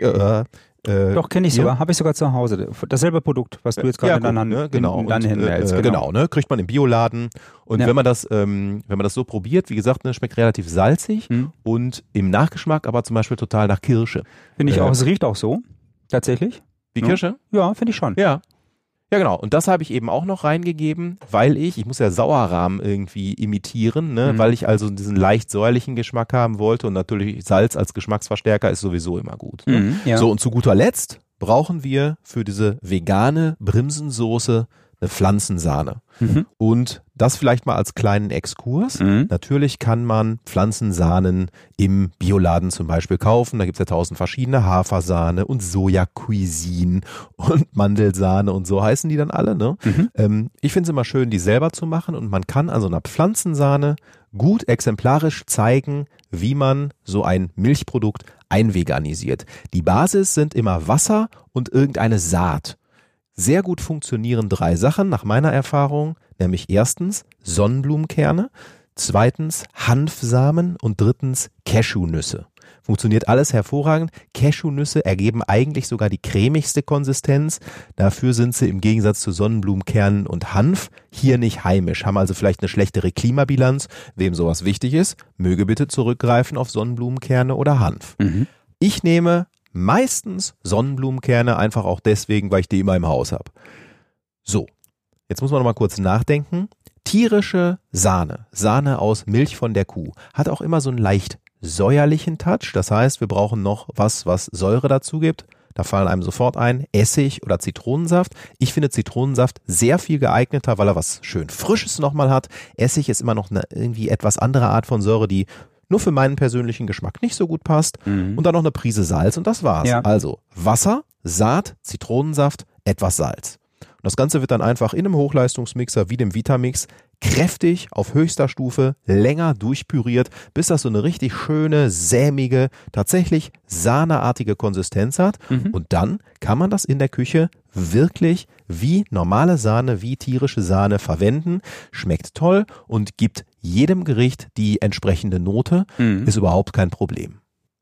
Doch, kenne ich sogar. Habe ich sogar zu Hause. Dasselbe Produkt, was du jetzt gerade in deiner Hand hinhältst. Genau, ne? Kriegt man im Bioladen. Und wenn man das so probiert, wie gesagt, ne, schmeckt relativ salzig und im Nachgeschmack aber zum Beispiel total nach Kirsche. Finde ich auch. Es riecht auch so. Tatsächlich. Wie Kirsche? Ja, finde ich schon. Ja. Ja, genau. Und das habe ich eben auch noch reingegeben, weil ich muss ja Sauerrahm irgendwie imitieren, ne? Weil ich also diesen leicht säuerlichen Geschmack haben wollte und natürlich Salz als Geschmacksverstärker ist sowieso immer gut. Ne? Ja. So, und zu guter Letzt brauchen wir für diese vegane Brimsensoße eine Pflanzensahne. Und das vielleicht mal als kleinen Exkurs. Natürlich kann man Pflanzensahnen im Bioladen zum Beispiel kaufen. Da gibt es ja 1000 verschiedene Hafersahne und Soja-Cuisine und Mandelsahne und so heißen die dann alle. Ne? Ich finde es immer schön, die selber zu machen und man kann an so einer Pflanzensahne gut exemplarisch zeigen, wie man so ein Milchprodukt einveganisiert. Die Basis sind immer Wasser und irgendeine Saat. Sehr gut funktionieren 3 Sachen nach meiner Erfahrung, nämlich erstens Sonnenblumenkerne, zweitens Hanfsamen und drittens Cashewnüsse. Funktioniert alles hervorragend. Cashewnüsse ergeben eigentlich sogar die cremigste Konsistenz. Dafür sind sie im Gegensatz zu Sonnenblumenkernen und Hanf hier nicht heimisch, haben also vielleicht eine schlechtere Klimabilanz. Wem sowas wichtig ist, möge bitte zurückgreifen auf Sonnenblumenkerne oder Hanf. Ich nehme meistens Sonnenblumenkerne, einfach auch deswegen, weil ich die immer im Haus habe. So, jetzt muss man noch mal kurz nachdenken. Tierische Sahne, Sahne aus Milch von der Kuh, hat auch immer so einen leicht säuerlichen Touch. Das heißt, wir brauchen noch was Säure dazu gibt. Da fallen einem sofort ein Essig oder Zitronensaft. Ich finde Zitronensaft sehr viel geeigneter, weil er was schön Frisches nochmal hat. Essig ist immer noch eine irgendwie etwas andere Art von Säure, die nur für meinen persönlichen Geschmack nicht so gut passt. Und dann noch eine Prise Salz und das war's. Ja. Also Wasser, Saat, Zitronensaft, etwas Salz. Und das Ganze wird dann einfach in einem Hochleistungsmixer wie dem Vitamix kräftig auf höchster Stufe länger durchpüriert, bis das so eine richtig schöne, sämige, tatsächlich sahneartige Konsistenz hat. Und dann kann man das in der Küche wirklich wie normale Sahne, wie tierische Sahne verwenden. Schmeckt toll und gibt jedem Gericht die entsprechende Note. Ist überhaupt kein Problem.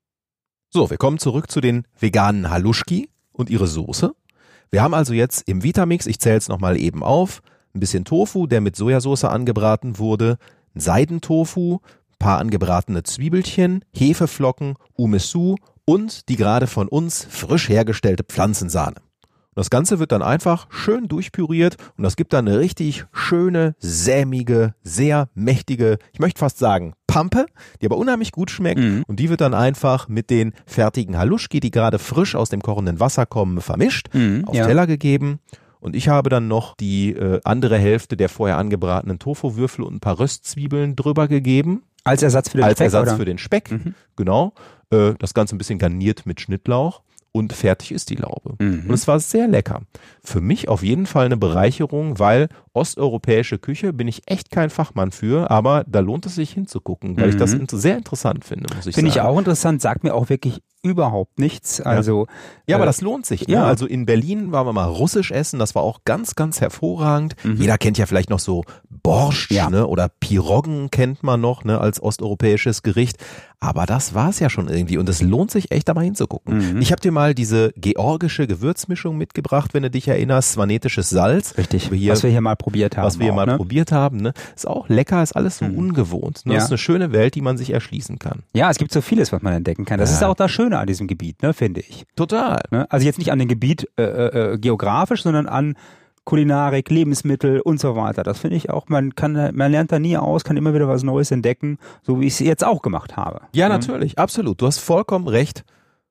So, wir kommen zurück zu den veganen Haluschki und ihre Soße. Wir haben also jetzt im Vitamix, ich zähle es nochmal eben auf, ein bisschen Tofu, der mit Sojasauce angebraten wurde, Seidentofu, ein paar angebratene Zwiebelchen, Hefeflocken, Umesu und die gerade von uns frisch hergestellte Pflanzensahne. Und das Ganze wird dann einfach schön durchpüriert und das gibt dann eine richtig schöne, sämige, sehr mächtige, ich möchte fast sagen, Pampe, die aber unheimlich gut schmeckt und die wird dann einfach mit den fertigen Haluschki, die gerade frisch aus dem kochenden Wasser kommen, vermischt, auf Teller gegeben. Und ich habe dann noch die andere Hälfte der vorher angebratenen Tofuwürfel und ein paar Röstzwiebeln drüber gegeben. Als Ersatz für den Speck? Als Ersatz für den Speck, genau. Das Ganze ein bisschen garniert mit Schnittlauch. Und fertig ist die Laube. Und es war sehr lecker. Für mich auf jeden Fall eine Bereicherung, weil osteuropäische Küche bin ich echt kein Fachmann für, aber da lohnt es sich hinzugucken, weil ich das sehr interessant finde, muss ich sagen. Finde ich auch interessant, sagt mir auch wirklich überhaupt nichts. Also ja, aber das lohnt sich. Ne? Also in Berlin waren wir mal russisch essen, das war auch ganz, ganz hervorragend. Jeder kennt ja vielleicht noch so Borscht, ne? Oder Piroggen kennt man noch, ne? Als osteuropäisches Gericht. Aber das war es ja schon irgendwie und es lohnt sich echt, da mal hinzugucken. Ich habe dir mal diese georgische Gewürzmischung mitgebracht, wenn du dich erinnerst, svanetisches Salz. Richtig, was wir hier mal probiert haben. Was wir hier mal probiert haben. Ne? Ist auch lecker, ist alles so ungewohnt. Ne? Das ist eine schöne Welt, die man sich erschließen kann. Ja, es gibt so vieles, was man entdecken kann. Das ist auch das Schöne an diesem Gebiet, ne, finde ich. Total. Ne? Also jetzt nicht an dem Gebiet geografisch, sondern an Kulinarik, Lebensmittel und so weiter. Das finde ich auch, man lernt da nie aus, kann immer wieder was Neues entdecken, so wie ich es jetzt auch gemacht habe. Ja, natürlich, absolut. Du hast vollkommen recht.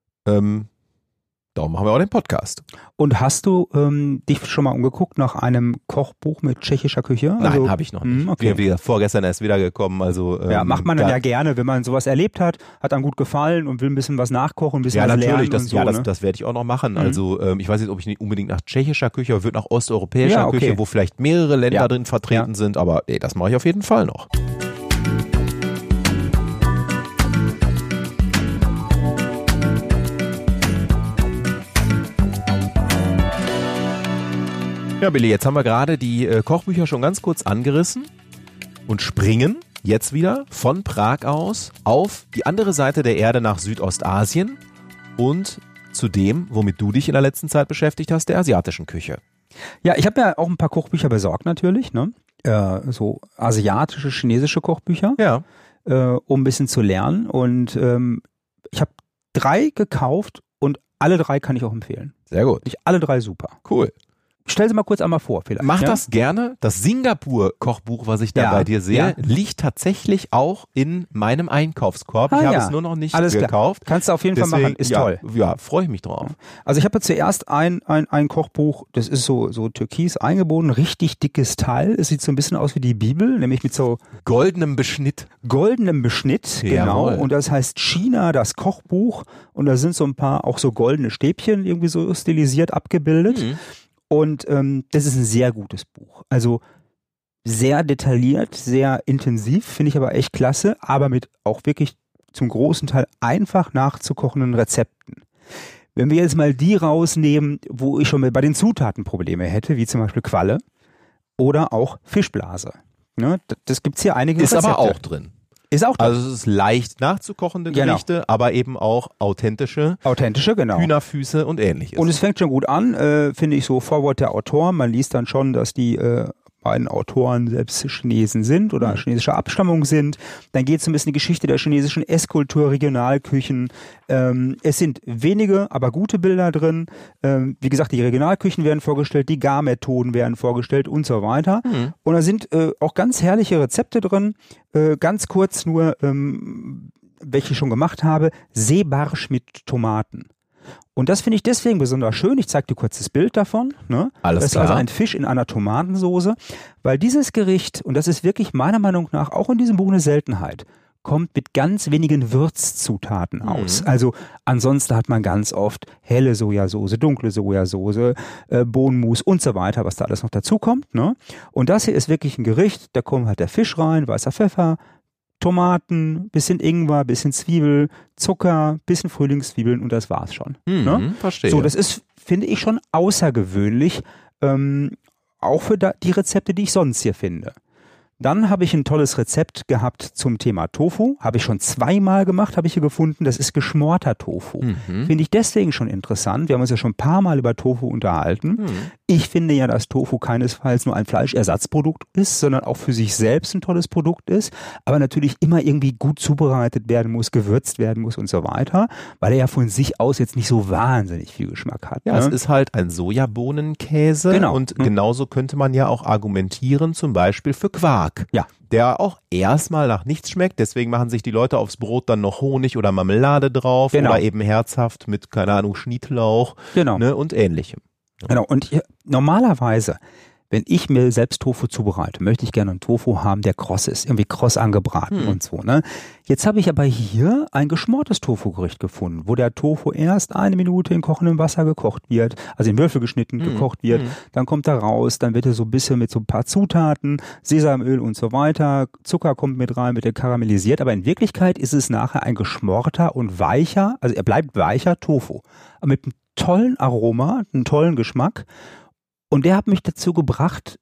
Darum machen wir auch den Podcast. Und hast du dich schon mal umgeguckt nach einem Kochbuch mit tschechischer Küche? Nein, habe ich noch nicht. Okay. Wir vorgestern erst wiedergekommen. Also, macht man dann ja gerne, wenn man sowas erlebt hat einem gut gefallen und will ein bisschen was nachkochen, ein bisschen was lernen. Das werde ich auch noch machen. Also ich weiß jetzt, ob ich nicht unbedingt nach tschechischer Küche, aber würde nach osteuropäischer Küche, wo vielleicht mehrere Länder drin vertreten sind. Aber das mache ich auf jeden Fall noch. Ja, Billy, jetzt haben wir gerade die Kochbücher schon ganz kurz angerissen und springen jetzt wieder von Prag aus auf die andere Seite der Erde nach Südostasien und zu dem, womit du dich in der letzten Zeit beschäftigt hast, der asiatischen Küche. Ja, ich habe ja auch ein paar Kochbücher besorgt natürlich, ne? So asiatische, chinesische Kochbücher, um ein bisschen zu lernen und ich habe 3 gekauft und alle 3 kann ich auch empfehlen. Sehr gut. Alle 3 super. Cool. Stell sie mal kurz einmal vor, vielleicht. Mach das gerne. Das Singapur-Kochbuch, was ich da bei dir sehe, liegt tatsächlich auch in meinem Einkaufskorb. Ich habe es nur noch nicht gekauft. Kannst du auf jeden Fall machen, ist toll. Ja, freue ich mich drauf. Also ich habe zuerst ein Kochbuch, das ist so türkis eingebunden, richtig dickes Teil. Es sieht so ein bisschen aus wie die Bibel, nämlich mit so goldenem Beschnitt. Genau. Und das heißt China, das Kochbuch. Und da sind so ein paar auch so goldene Stäbchen irgendwie so stilisiert abgebildet. Und das ist ein sehr gutes Buch. Also sehr detailliert, sehr intensiv, finde ich aber echt klasse, aber mit auch wirklich zum großen Teil einfach nachzukochenden Rezepten. Wenn wir jetzt mal die rausnehmen, wo ich schon mal bei den Zutaten Probleme hätte, wie zum Beispiel Qualle oder auch Fischblase. Ne, das gibt's hier einige Rezepte. Ist aber auch drin. Ist auch drin. Also es ist leicht nachzukochende Gerichte, aber eben auch authentische, genau. Hühnerfüße und ähnliches. Und es fängt schon gut an, finde ich so, Vorwort der Autoren. Man liest dann schon, dass die beiden Autoren selbst Chinesen sind oder chinesischer Abstammung sind. Dann geht es ein bisschen die Geschichte der chinesischen Esskultur, Regionalküchen. Es sind wenige, aber gute Bilder drin. Wie gesagt, die Regionalküchen werden vorgestellt, die Garmethoden werden vorgestellt und so weiter. Und da sind auch ganz herrliche Rezepte drin. Ganz kurz nur, welche ich schon gemacht habe, Seebarsch mit Tomaten. Und das finde ich deswegen besonders schön. Ich zeige dir kurz das Bild davon. Ne? Alles das ist klar. Also ein Fisch in einer Tomatensoße, weil dieses Gericht, und das ist wirklich meiner Meinung nach auch in diesem Buch eine Seltenheit, kommt mit ganz wenigen Würzzutaten aus. Also ansonsten hat man ganz oft helle Sojasauce, dunkle Sojasauce, Bohnenmus und so weiter, was da alles noch dazu kommt. Ne? Und das hier ist wirklich ein Gericht, da kommt halt der Fisch rein, weißer Pfeffer, Tomaten, bisschen Ingwer, bisschen Zwiebel, Zucker, bisschen Frühlingszwiebeln und das war's schon. Ne? Verstehe. So, das ist, finde ich, schon außergewöhnlich, auch für die Rezepte, die ich sonst hier finde. Dann habe ich ein tolles Rezept gehabt zum Thema Tofu. Habe ich schon zweimal gemacht, habe ich hier gefunden. Das ist geschmorter Tofu. Finde ich deswegen schon interessant. Wir haben uns ja schon ein paar Mal über Tofu unterhalten. Ich finde ja, dass Tofu keinesfalls nur ein Fleischersatzprodukt ist, sondern auch für sich selbst ein tolles Produkt ist, aber natürlich immer irgendwie gut zubereitet werden muss, gewürzt werden muss und so weiter, weil er ja von sich aus jetzt nicht so wahnsinnig viel Geschmack hat. Ja, ne? Es ist halt ein Sojabohnenkäse Genau. Und genauso könnte man ja auch argumentieren, zum Beispiel für Quark. Ja. Der auch erstmal nach nichts schmeckt, deswegen machen sich die Leute aufs Brot dann noch Honig oder Marmelade drauf oder eben herzhaft mit, keine Ahnung, Schnittlauch und ähnlichem. Genau, und hier, normalerweise, wenn ich mir selbst Tofu zubereite, möchte ich gerne einen Tofu haben, der kross ist, irgendwie kross angebraten und so. Ne? Jetzt habe ich aber hier ein geschmortes Tofu-Gericht gefunden, wo der Tofu erst 1 Minute in kochendem Wasser gekocht wird, also in Würfel geschnitten gekocht wird, dann kommt er raus, dann wird er so ein bisschen mit so ein paar Zutaten, Sesamöl und so weiter, Zucker kommt mit rein, wird er karamellisiert, aber in Wirklichkeit ist es nachher ein geschmorter und weicher, also er bleibt weicher Tofu, aber mit einem tollen Aroma, einem tollen Geschmack. Und der hat mich dazu gebracht,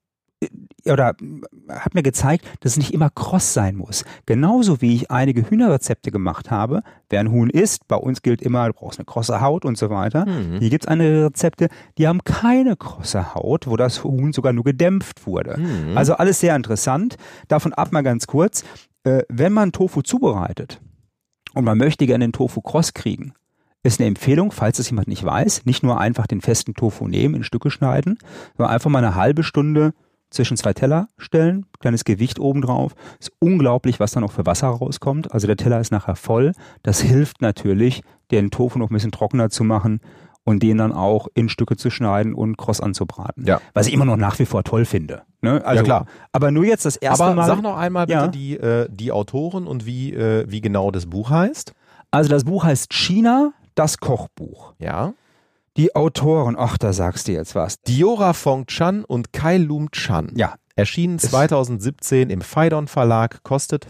oder hat mir gezeigt, dass es nicht immer kross sein muss. Genauso wie ich einige Hühnerrezepte gemacht habe. Wer ein Huhn isst, bei uns gilt immer, du brauchst eine krosse Haut und so weiter. Hier gibt es einige Rezepte, die haben keine krosse Haut, wo das Huhn sogar nur gedämpft wurde. Also alles sehr interessant. Davon ab mal ganz kurz. Wenn man Tofu zubereitet und man möchte gerne den Tofu kross kriegen, ist eine Empfehlung, falls es jemand nicht weiß, nicht nur einfach den festen Tofu nehmen, in Stücke schneiden, sondern einfach mal eine halbe Stunde zwischen 2 Teller stellen, kleines Gewicht obendrauf. Ist unglaublich, was da noch für Wasser rauskommt. Also der Teller ist nachher voll. Das hilft natürlich, den Tofu noch ein bisschen trockener zu machen und den dann auch in Stücke zu schneiden und kross anzubraten. Ja. Was ich immer noch nach wie vor toll finde. Ne? Also, ja, klar. Aber nur jetzt das erste Mal. Aber sag noch einmal bitte die Autoren und wie genau das Buch heißt. Also das Buch heißt China, das Kochbuch. Ja. Die Autoren, ach, da sagst du jetzt was. Diora Fong Chan und Kai Lum Chan. Ja. Erschienen 2017 im Phaidon Verlag, kostet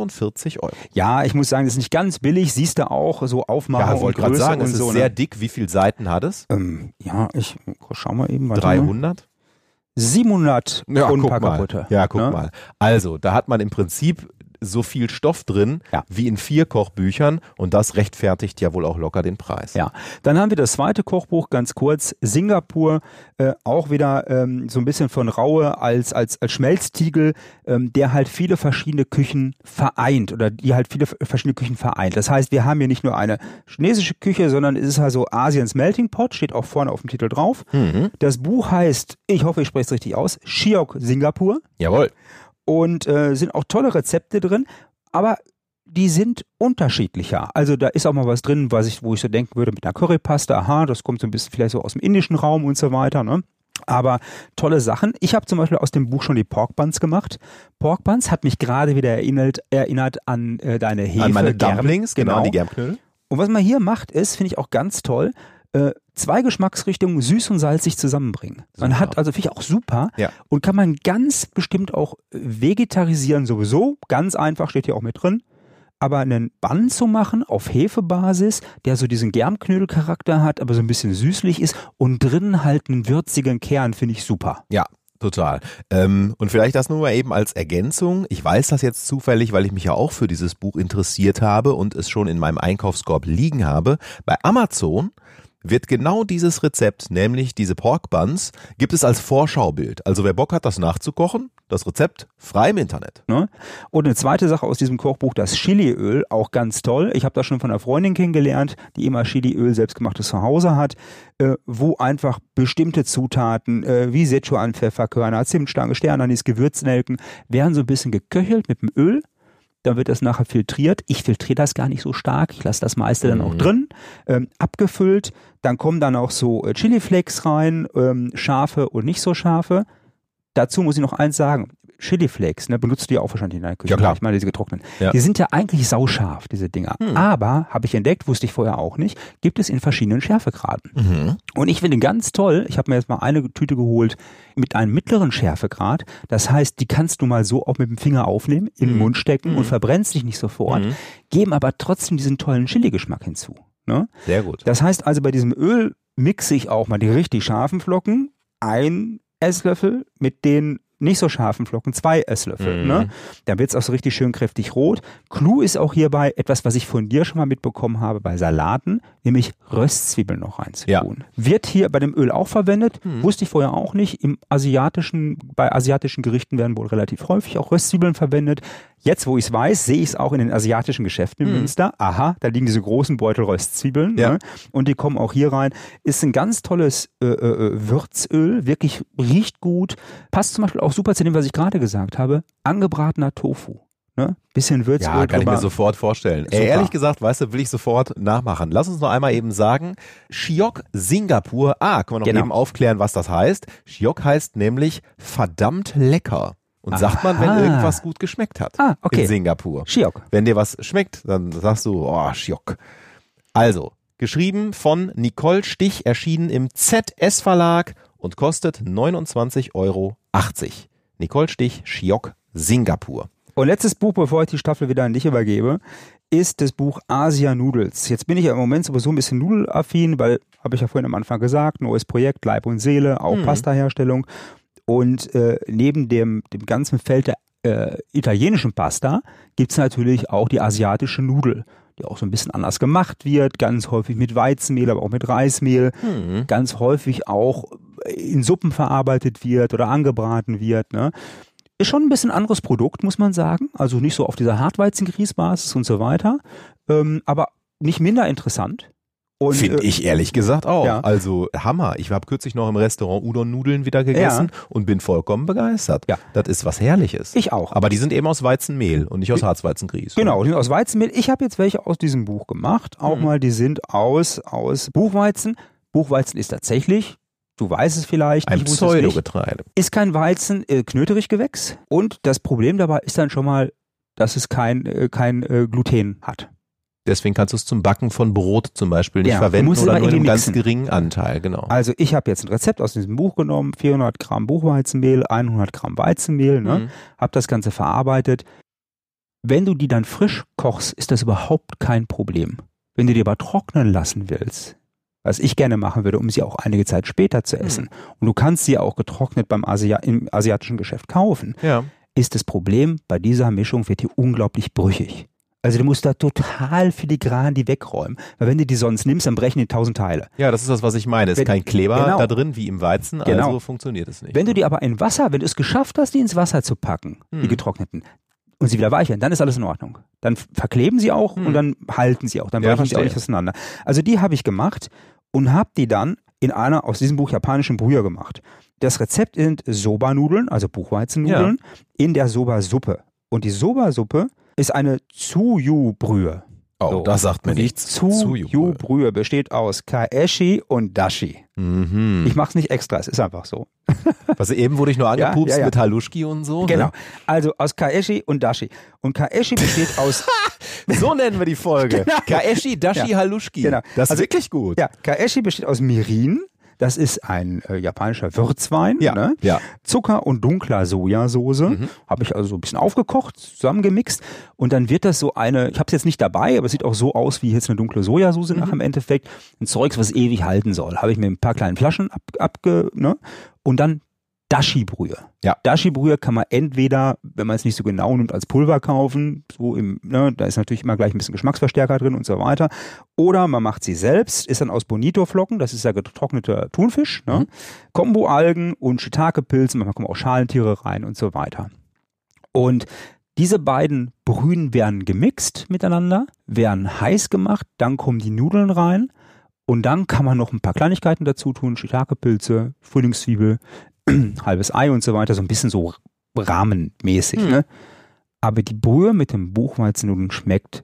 45 €. Ja, ich muss sagen, das ist nicht ganz billig, siehst du auch, so Aufmachung und Größe sagen, und es ist so. sehr dick. Wie viele Seiten hat es? Ich schau mal eben. 300? 700 ja, und ein guck paar mal. kaputte. Ja, guck mal. Also, da hat man im Prinzip so viel Stoff drin Ja. wie in 4 Kochbüchern und das rechtfertigt ja wohl auch locker den Preis. Ja, dann haben wir das zweite Kochbuch, ganz kurz, Singapur, auch wieder so ein bisschen von Raue als Schmelztiegel, der halt viele verschiedene Küchen vereint oder die halt viele verschiedene Küchen vereint. Das heißt, wir haben hier nicht nur eine chinesische Küche, sondern es ist also Asiens Melting Pot, steht auch vorne auf dem Titel drauf. Das Buch heißt, ich hoffe, ich spreche es richtig aus, Shiok Singapur. Jawohl. Und sind auch tolle Rezepte drin, aber die sind unterschiedlicher. Also da ist auch mal was drin, wo ich so denken würde mit einer Currypaste, aha, das kommt so ein bisschen vielleicht so aus dem indischen Raum und so weiter, ne? Aber tolle Sachen. Ich habe zum Beispiel aus dem Buch schon die Pork Buns gemacht. Pork Buns hat mich gerade wieder erinnert an deine Hefe. An meine Dumplings, genau, die Germknödel. Und was man hier macht ist, finde ich auch ganz toll, 2 Geschmacksrichtungen süß und salzig zusammenbringen. Man hat also, finde ich auch super, und kann man ganz bestimmt auch vegetarisieren sowieso, ganz einfach, steht hier auch mit drin, aber einen Bun zu machen auf Hefebasis, der so diesen Germknödelcharakter hat, aber so ein bisschen süßlich ist und drinnen halt einen würzigen Kern, finde ich super. Ja. Total. Und vielleicht das nur mal eben als Ergänzung. Ich weiß das jetzt zufällig, weil ich mich ja auch für dieses Buch interessiert habe und es schon in meinem Einkaufskorb liegen habe. Bei Amazon wird genau dieses Rezept, nämlich diese Pork Buns, gibt es als Vorschaubild. Also wer Bock hat, das nachzukochen, das Rezept frei im Internet. Ne? Und eine zweite Sache aus diesem Kochbuch, das Chiliöl, auch ganz toll. Ich habe das schon von einer Freundin kennengelernt, die immer Chiliöl selbstgemachtes zu Hause hat, wo einfach bestimmte Zutaten wie Sichuan, Pfefferkörner, Zimtstange, Sternanis, Gewürznelken werden so ein bisschen geköchelt mit dem Öl. Dann wird das nachher filtriert. Ich filtriere das gar nicht so stark. Ich lasse das meiste dann auch drin, abgefüllt. Dann kommen dann auch so Chiliflakes rein, scharfe und nicht so scharfe. Dazu muss ich noch eins sagen. Chiliflakes, ne, benutzt du ja auch wahrscheinlich in deiner Küche. Ja, klar. Ich meine, diese getrockneten. Ja. Die sind ja eigentlich sauscharf, diese Dinger. Aber, habe ich entdeckt, wusste ich vorher auch nicht, gibt es in verschiedenen Schärfegraden. Und ich finde ganz toll, ich habe mir jetzt mal eine Tüte geholt mit einem mittleren Schärfegrad. Das heißt, die kannst du mal so auch mit dem Finger aufnehmen, in den Mund stecken und verbrennst dich nicht sofort, geben aber trotzdem diesen tollen Chili-Geschmack hinzu. Ne? Sehr gut. Das heißt also, bei diesem Öl mixe ich auch mal die richtig scharfen Flocken, 1 Esslöffel mit den nicht so scharfen Flocken, 2 Esslöffel. Ne? Dann wird es auch so richtig schön kräftig rot. Clou ist auch hierbei etwas, was ich von dir schon mal mitbekommen habe bei Salaten, nämlich Röstzwiebeln noch reinzutun. Ja. Wird hier bei dem Öl auch verwendet, wusste ich vorher auch nicht. Bei asiatischen Gerichten werden wohl relativ häufig auch Röstzwiebeln verwendet. Jetzt, wo ich es weiß, sehe ich es auch in den asiatischen Geschäften in Münster. Aha, da liegen diese großen Beutel Röstzwiebeln. Ja. Ne? Und die kommen auch hier rein. Ist ein ganz tolles Würzöl, wirklich riecht gut. Passt zum Beispiel auch super zu dem, was ich gerade gesagt habe. Angebratener Tofu. Ne? Bisschen Würzöl Ja, kann drüber. ich mir sofort vorstellen. Ehrlich gesagt, weißt du, will ich sofort nachmachen. Lass uns noch einmal eben sagen, Shiok Singapur. Können wir noch eben aufklären, was das heißt. Shiok heißt nämlich verdammt lecker. Und sagt man, wenn irgendwas gut geschmeckt hat in Singapur. Shiok. Wenn dir was schmeckt, dann sagst du, oh, Shiok. Also, geschrieben von Nicole Stich, erschienen im ZS Verlag und kostet 29,80 €. Nicole Stich, Shiok Singapur. Und letztes Buch, bevor ich die Staffel wieder an dich übergebe, ist das Buch Asia Noodles. Jetzt bin ich ja im Moment sowieso ein bisschen nudelaffin, weil, habe ich ja vorhin am Anfang gesagt, neues Projekt, Leib und Seele, auch Pasta-Herstellung. Und neben dem ganzen Feld der italienischen Pasta gibt es natürlich auch die asiatische Nudel, die auch so ein bisschen anders gemacht wird, ganz häufig mit Weizenmehl, aber auch mit Reismehl, ganz häufig auch in Suppen verarbeitet wird oder angebraten wird. Ne? Ist schon ein bisschen anderes Produkt, muss man sagen. Also nicht so auf dieser Hartweizengrießbasis und so weiter, aber nicht minder interessant. Finde ich ehrlich gesagt auch. Ja. Also Hammer. Ich habe kürzlich noch im Restaurant Udon-Nudeln wieder gegessen und bin vollkommen begeistert. Ja. Das ist was Herrliches. Ich auch. Aber die sind eben aus Weizenmehl und nicht aus Hartweizengrieß. Genau, die sind aus Weizenmehl. Ich habe jetzt welche aus diesem Buch gemacht. Auch mal, die sind aus Buchweizen. Buchweizen ist tatsächlich, du weißt es vielleicht, ein Pseudogetreide. Ist kein Weizen, Knöterichgewächs. Und das Problem dabei ist dann schon mal, dass es kein Gluten hat. Deswegen kannst du es zum Backen von Brot zum Beispiel nicht verwenden oder nur in einem ganz geringen Anteil. Genau. Also ich habe jetzt ein Rezept aus diesem Buch genommen, 400 Gramm Buchweizenmehl, 100 Gramm Weizenmehl, ne? Habe das Ganze verarbeitet. Wenn du die dann frisch kochst, ist das überhaupt kein Problem. Wenn du die aber trocknen lassen willst, was ich gerne machen würde, um sie auch einige Zeit später zu essen, und du kannst sie auch getrocknet im asiatischen Geschäft kaufen, ist das Problem, bei dieser Mischung wird die unglaublich brüchig. Also du musst da total filigran die wegräumen, weil wenn du die sonst nimmst, dann brechen die 1000 Teile. Ja, das ist das, was ich meine. Es ist kein Kleber da drin, wie im Weizen, also funktioniert es nicht. Wenn du die aber in Wasser, wenn du es geschafft hast, die ins Wasser zu packen, die getrockneten, und sie wieder weichern, dann ist alles in Ordnung. Dann verkleben sie auch und dann halten sie auch, dann brechen sie auch nicht auseinander. Also die habe ich gemacht und habe die dann in einer aus diesem Buch japanischen Brühe gemacht. Das Rezept sind Soba-Nudeln, also Buchweizennudeln, in der Soba-Suppe. Und die Soba-Suppe ist eine Tsuyu-Brühe. Oh, so. Das sagt mir nichts. Tsuyu-Brühe besteht aus Kaeshi und Dashi. Mhm. Ich mach's nicht extra, es ist einfach so. Was eben wurde ich nur angepupst mit Haluschki und so. Genau, ne? Also aus Kaeshi und Dashi. Und Kaeshi besteht aus... So nennen wir die Folge. Genau. Kaeshi, Dashi, Haluschki. Genau. Das ist wirklich gut. Ja, Kaeshi besteht aus Mirin. Das ist ein japanischer Würzwein, ne? Zucker und dunkler Sojasauce. Habe ich also so ein bisschen aufgekocht, zusammengemixt. Und dann wird das so eine, ich habe es jetzt nicht dabei, aber es sieht auch so aus wie jetzt eine dunkle Sojasauce nach im Endeffekt. Ein Zeugs, was ewig halten soll. Habe ich mir ein paar kleinen Flaschen ne? Und dann Dashi-Brühe. Ja. Dashi-Brühe kann man entweder, wenn man es nicht so genau nimmt, als Pulver kaufen, so da ist natürlich immer gleich ein bisschen Geschmacksverstärker drin und so weiter. Oder man macht sie selbst, ist dann aus Bonito-Flocken, das ist ja getrockneter Thunfisch, ne? Kombu-Algen und Shiitake-Pilzen, manchmal kommen auch Schalentiere rein und so weiter. Und diese beiden Brühen werden gemixt miteinander, werden heiß gemacht, dann kommen die Nudeln rein und dann kann man noch ein paar Kleinigkeiten dazu tun, Shiitake-Pilze, Frühlingszwiebel, halbes Ei und so weiter, so ein bisschen so rahmenmäßig. Ne? Aber die Brühe mit dem Buchweizennudeln schmeckt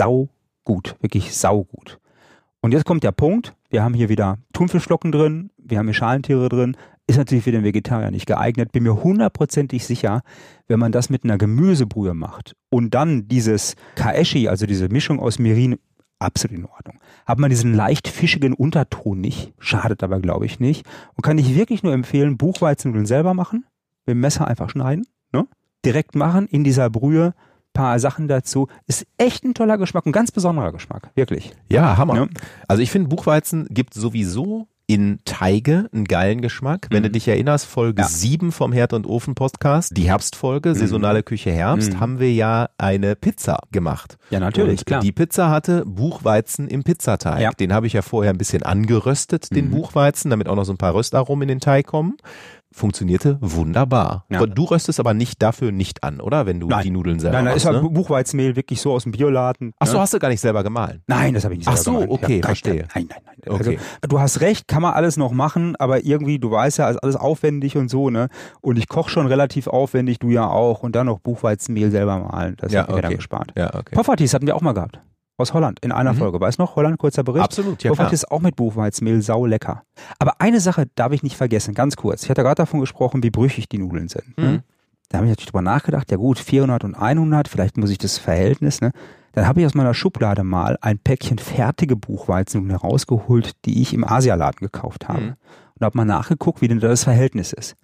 saugut, wirklich saugut. Und jetzt kommt der Punkt, wir haben hier wieder Thunfischflocken drin, wir haben hier Schalentiere drin, ist natürlich für den Vegetarier nicht geeignet, bin mir hundertprozentig sicher, wenn man das mit einer Gemüsebrühe macht und dann dieses Kaeshi, also diese Mischung aus Mirin, absolut in Ordnung. Hat man diesen leicht fischigen Unterton nicht, schadet aber glaube ich nicht. Und kann ich wirklich nur empfehlen, Buchweizennudeln selber machen, mit dem Messer einfach schneiden, ne? Direkt machen, in dieser Brühe, paar Sachen dazu. Ist echt ein toller Geschmack, ein ganz besonderer Geschmack, wirklich. Ja, Hammer. Ja. Also ich finde, Buchweizen gibt sowieso in Teige einen geilen Geschmack. Wenn du dich erinnerst, Folge 7 vom Herd- und Ofen-Podcast, die Herbstfolge, saisonale Küche Herbst, haben wir ja eine Pizza gemacht. Ja, natürlich, und klar. Die Pizza hatte Buchweizen im Pizzateig. Ja. Den habe ich ja vorher ein bisschen angeröstet, den Buchweizen, damit auch noch so ein paar Röstaromen in den Teig kommen. Funktionierte wunderbar. Ja. Du röstest aber dafür nicht an, oder? Wenn du die Nudeln selber machst. Nein, da ist ja Buchweizenmehl wirklich so aus dem Bioladen. Ach so, hast du gar nicht selber gemahlen? Nein, das habe ich nicht selber gemahlen. Ach so, okay, verstehe. Nein. Okay. Also, du hast recht, kann man alles noch machen, aber irgendwie, du weißt ja, ist alles aufwendig und so, ne? Und ich koche schon relativ aufwendig, du ja auch. Und dann noch Buchweizenmehl selber mahlen. Das hat mir dann gespart. Ja, okay. Poffertjes hatten wir auch mal gehabt. Aus Holland, in einer Folge. Weißt du noch? Holland, kurzer Bericht. Absolut, ja Poffertjes ist auch mit Buchweizenmehl, sau lecker. Aber eine Sache darf ich nicht vergessen, ganz kurz. Ich hatte gerade davon gesprochen, wie brüchig die Nudeln sind. Ne? Da habe ich natürlich drüber nachgedacht, ja gut, 400 und 100, vielleicht muss ich das Verhältnis, ne? Dann habe ich aus meiner Schublade mal ein Päckchen fertige Buchweizennudeln herausgeholt, die ich im Asialaden gekauft habe. Und habe mal nachgeguckt, wie denn da das Verhältnis ist.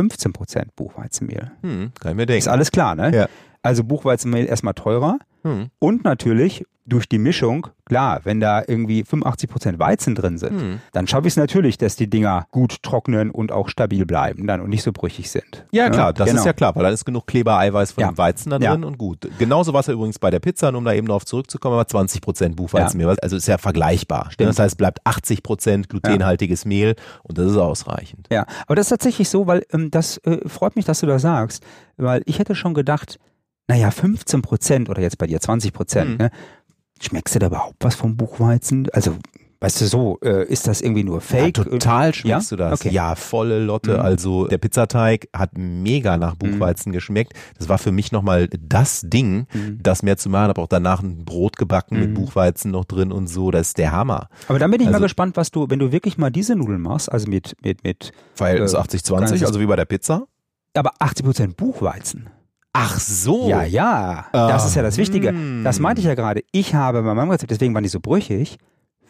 15% Buchweizenmehl. Kann ich mir denken. Ist alles klar, ne? Ja. Also Buchweizenmehl erstmal teurer. Und natürlich durch die Mischung, klar, wenn da irgendwie 85% Weizen drin sind, dann schaffe ich es natürlich, dass die Dinger gut trocknen und auch stabil bleiben dann und nicht so brüchig sind. Ja klar, das ist ja klar, weil dann ist genug Kleber-Eiweiß von dem Weizen da drin und gut. Genauso war es ja übrigens bei der Pizza, um da eben darauf zurückzukommen, aber 20% Buchweizenmehl, also ist ja vergleichbar. Stimmt. Das heißt, bleibt 80% glutenhaltiges Mehl und das ist ausreichend. Ja, aber das ist tatsächlich so, weil das freut mich, dass du das sagst, weil ich hätte schon gedacht, naja, 15% oder jetzt bei dir 20%, ne? Schmeckst du da überhaupt was vom Buchweizen? Also, weißt du so, ist das irgendwie nur Fake? Ja, total schmeckst du das. Okay. Ja, volle Lotte. Also der Pizzateig hat mega nach Buchweizen geschmeckt. Das war für mich nochmal das Ding, das mehr zu machen. Habe auch danach ein Brot gebacken mit Buchweizen noch drin und so. Das ist der Hammer. Aber dann bin ich mal gespannt, was du, wenn du wirklich mal diese Nudeln machst, also mit Verhältnis 80-20, also wie bei der Pizza. Aber 80% Buchweizen. Ach so. Ja. Das ist ja das Wichtige. Das meinte ich ja gerade. Ich habe bei meinem Rezept, deswegen waren die so brüchig,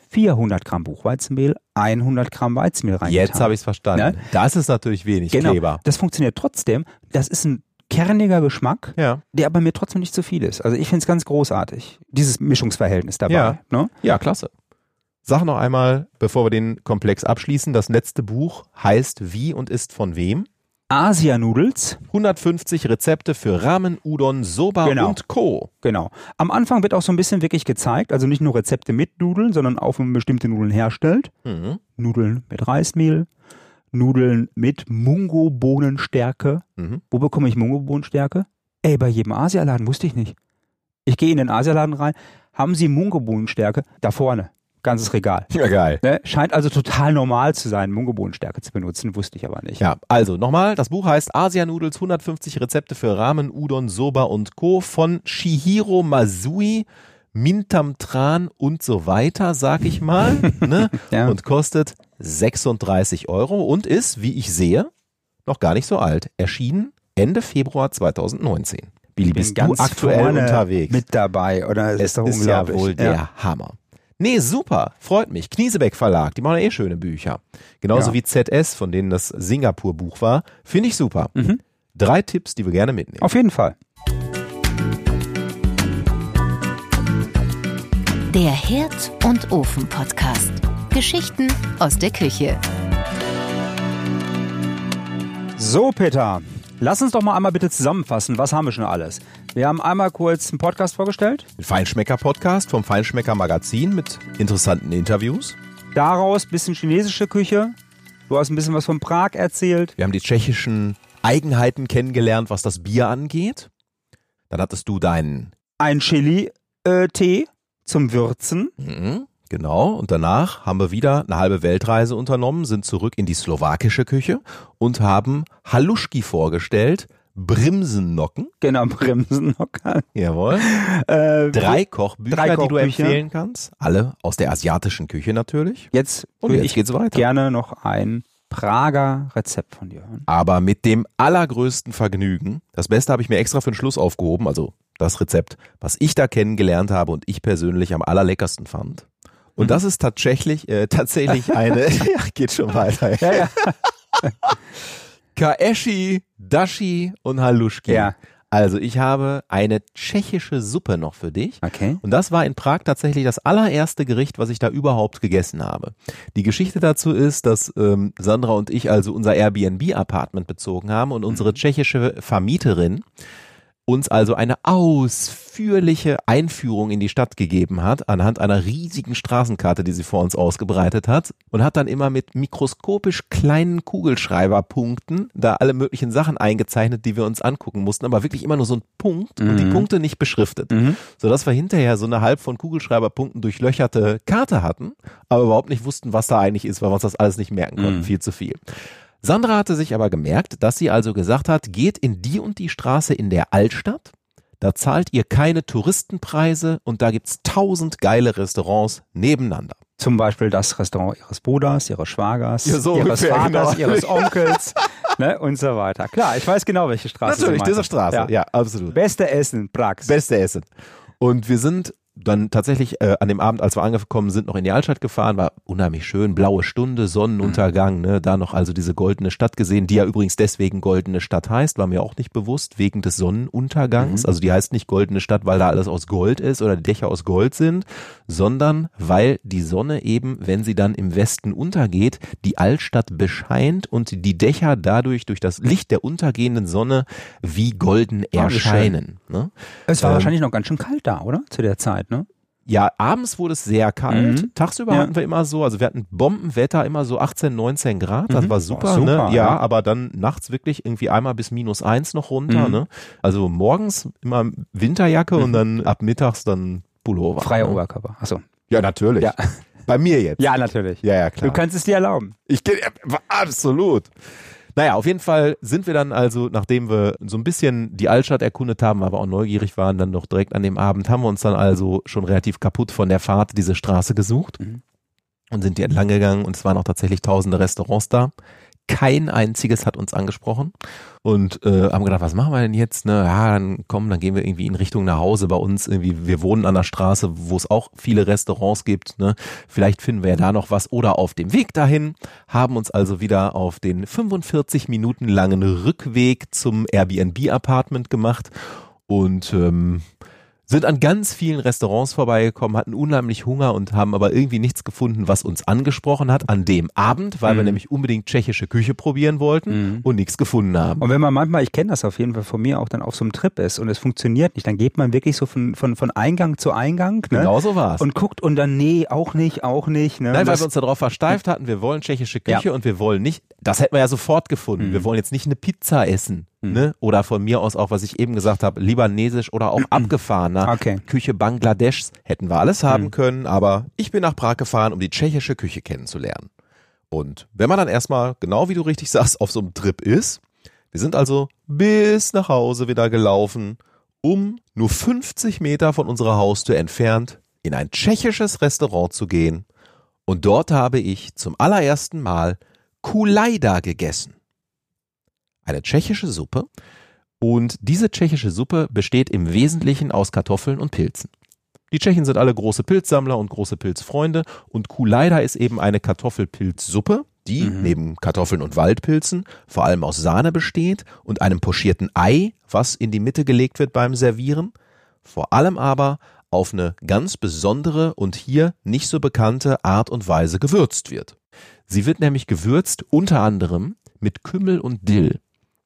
400 Gramm Buchweizenmehl, 100 Gramm Weizenmehl reingetan. Jetzt habe ich es verstanden. Ne? Das ist natürlich wenig Kleber. Das funktioniert trotzdem. Das ist ein kerniger Geschmack, der aber mir trotzdem nicht zu viel ist. Also ich finde es ganz großartig, dieses Mischungsverhältnis dabei. Ja. Ne? Ja, klasse. Sag noch einmal, bevor wir den Komplex abschließen, das letzte Buch heißt Wie und ist von wem? Asia-Nudels. 150 Rezepte für Ramen, Udon, Soba und Co. Genau. Am Anfang wird auch so ein bisschen wirklich gezeigt, also nicht nur Rezepte mit Nudeln, sondern auch, wie man bestimmte Nudeln herstellt. Mhm. Nudeln mit Reismehl, Nudeln mit Mungo-Bohnenstärke. Mhm. Wo bekomme ich Mungo-Bohnenstärke? Bei jedem Asialaden, wusste ich nicht. Ich gehe in den Asialaden rein, haben Sie Mungo-Bohnenstärke? Da vorne. Ganzes Regal. Ja, geil. Ne? Scheint also total normal zu sein, Mungo-Bohnenstärke zu benutzen, wusste ich aber nicht. Ja, also nochmal, das Buch heißt Asia-Nudels, 150 Rezepte für Ramen, Udon, Soba und Co. von Shihiro Masui, Mintam Tran und so weiter, sag ich mal. Ne? Ja. Und kostet 36 € und ist, wie ich sehe, noch gar nicht so alt. Erschienen Ende Februar 2019. Billy, bist du aktuell unterwegs? Mit dabei, oder? Es ist ja wohl der Hammer. Nee, super, freut mich. Kniesebeck Verlag, die machen ja schöne Bücher. Genauso wie ZS, von denen das Singapur-Buch war. Finde ich super. 3 Tipps, die wir gerne mitnehmen. Auf jeden Fall. Der Herd- und Ofen-Podcast. Geschichten aus der Küche. So, Peter, lass uns doch mal einmal bitte zusammenfassen. Was haben wir schon alles? Wir haben einmal kurz einen Podcast vorgestellt. Den Feinschmecker-Podcast vom Feinschmecker-Magazin mit interessanten Interviews. Daraus ein bisschen chinesische Küche. Du hast ein bisschen was von Prag erzählt. Wir haben die tschechischen Eigenheiten kennengelernt, was das Bier angeht. Dann hattest du deinen... Ein Chili-Tee zum Würzen. Genau, und danach haben wir wieder eine halbe Weltreise unternommen, sind zurück in die slowakische Küche und haben Haluschki vorgestellt, Brimsennocken. Genau, Brimsennocker. Jawohl. 3 Kochbücher, die du empfehlen kannst. Alle aus der asiatischen Küche natürlich. Jetzt geht's weiter. Gerne noch ein Prager Rezept von dir hören. Aber mit dem allergrößten Vergnügen. Das Beste habe ich mir extra für den Schluss aufgehoben, also das Rezept, was ich da kennengelernt habe und ich persönlich am allerleckersten fand. Und das ist tatsächlich eine, geht schon weiter. Ja. Kaeshi, Dashi und Haluschki. Ja. Also ich habe eine tschechische Suppe noch für dich. Okay. Und das war in Prag tatsächlich das allererste Gericht, was ich da überhaupt gegessen habe. Die Geschichte dazu ist, dass Sandra und ich also unser Airbnb-Apartment bezogen haben und unsere tschechische Vermieterin uns also eine ausführliche Einführung in die Stadt gegeben hat, anhand einer riesigen Straßenkarte, die sie vor uns ausgebreitet hat, und hat dann immer mit mikroskopisch kleinen Kugelschreiberpunkten da alle möglichen Sachen eingezeichnet, die wir uns angucken mussten, aber wirklich immer nur so ein Punkt und die Punkte nicht beschriftet, sodass wir hinterher so eine halb von Kugelschreiberpunkten durchlöcherte Karte hatten, aber überhaupt nicht wussten, was da eigentlich ist, weil wir uns das alles nicht merken konnten, viel zu viel. Sandra hatte sich aber gemerkt, dass sie also gesagt hat, geht in die und die Straße in der Altstadt, da zahlt ihr keine Touristenpreise und da gibt's 1000 geile Restaurants nebeneinander. Zum Beispiel das Restaurant ihres Bruders, ihres Schwagers, Ja, so ihres ungefähr, Vaters, genau. ihres Onkels, ne, und so weiter. Klar, ich weiß genau, welche Straße Natürlich, du meinst. diese Straße, ja, absolut. Beste Essen, Prag. Beste Essen. Und wir sind dann tatsächlich an dem Abend, als wir angekommen sind, noch in die Altstadt gefahren, war unheimlich schön, blaue Stunde, Sonnenuntergang, ne, da noch also diese goldene Stadt gesehen, die ja übrigens deswegen goldene Stadt heißt, war mir auch nicht bewusst, wegen des Sonnenuntergangs, also die heißt nicht goldene Stadt, weil da alles aus Gold ist oder die Dächer aus Gold sind, sondern weil die Sonne eben, wenn sie dann im Westen untergeht, die Altstadt bescheint und die Dächer dadurch durch das Licht der untergehenden Sonne wie golden erscheinen. Ne? Es war wahrscheinlich noch ganz schön kalt da, oder? Zu der Zeit, ne? Ja, abends wurde es sehr kalt. Tagsüber hatten wir immer so, also wir hatten Bombenwetter, immer so 18, 19 Grad. Das war super, super, ne? Ja, aber dann nachts wirklich irgendwie einmal bis -1 noch runter, ne? Also morgens immer Winterjacke und dann ab mittags dann Pullover. Freier Oberkörper. Achso. Ja, natürlich. Ja. Bei mir jetzt. Ja, natürlich. Ja, klar. Du kannst es dir erlauben. Absolut. Naja, auf jeden Fall sind wir dann also, nachdem wir so ein bisschen die Altstadt erkundet haben, aber auch neugierig waren, dann noch direkt an dem Abend, haben wir uns dann also schon relativ kaputt von der Fahrt diese Straße gesucht und sind die entlang gegangen und es waren auch tatsächlich tausende Restaurants da. Kein einziges hat uns angesprochen und haben gedacht, was machen wir denn jetzt? Ne? Ja, dann gehen wir irgendwie in Richtung nach Hause bei uns. Irgendwie, wir wohnen an der Straße, wo es auch viele Restaurants gibt. Ne? Vielleicht finden wir ja da noch was. Oder auf dem Weg dahin haben uns also wieder auf den 45 Minuten langen Rückweg zum Airbnb-Apartment gemacht und Sind an ganz vielen Restaurants vorbeigekommen, hatten unheimlich Hunger und haben aber irgendwie nichts gefunden, was uns angesprochen hat an dem Abend, weil wir nämlich unbedingt tschechische Küche probieren wollten und nichts gefunden haben. Und wenn man manchmal, ich kenne das auf jeden Fall von mir, auch dann auf so einem Trip ist und es funktioniert nicht, dann geht man wirklich so von Eingang zu Eingang, ne? Genau so war's. Und guckt und dann, nee, auch nicht. Ne? Nein, weil wir uns darauf versteift hatten, wir wollen tschechische Küche und wir wollen nicht, das hätten wir ja sofort gefunden, wir wollen jetzt nicht eine Pizza essen. Ne? Oder von mir aus auch, was ich eben gesagt habe, libanesisch oder auch abgefahrener Küche Bangladeschs hätten wir alles haben können, aber ich bin nach Prag gefahren, um die tschechische Küche kennenzulernen. Und wenn man dann erstmal, genau wie du richtig sagst, auf so einem Trip ist, wir sind also bis nach Hause wieder gelaufen, um nur 50 Meter von unserer Haustür entfernt in ein tschechisches Restaurant zu gehen. Und dort habe ich zum allerersten Mal Kulajda gegessen. Eine tschechische Suppe, und diese tschechische Suppe besteht im Wesentlichen aus Kartoffeln und Pilzen. Die Tschechen sind alle große Pilzsammler und große Pilzfreunde, und Kulajda ist eben eine Kartoffelpilzsuppe, die neben Kartoffeln und Waldpilzen vor allem aus Sahne besteht und einem pochierten Ei, was in die Mitte gelegt wird beim Servieren, vor allem aber auf eine ganz besondere und hier nicht so bekannte Art und Weise gewürzt wird. Sie wird nämlich gewürzt unter anderem mit Kümmel und Dill.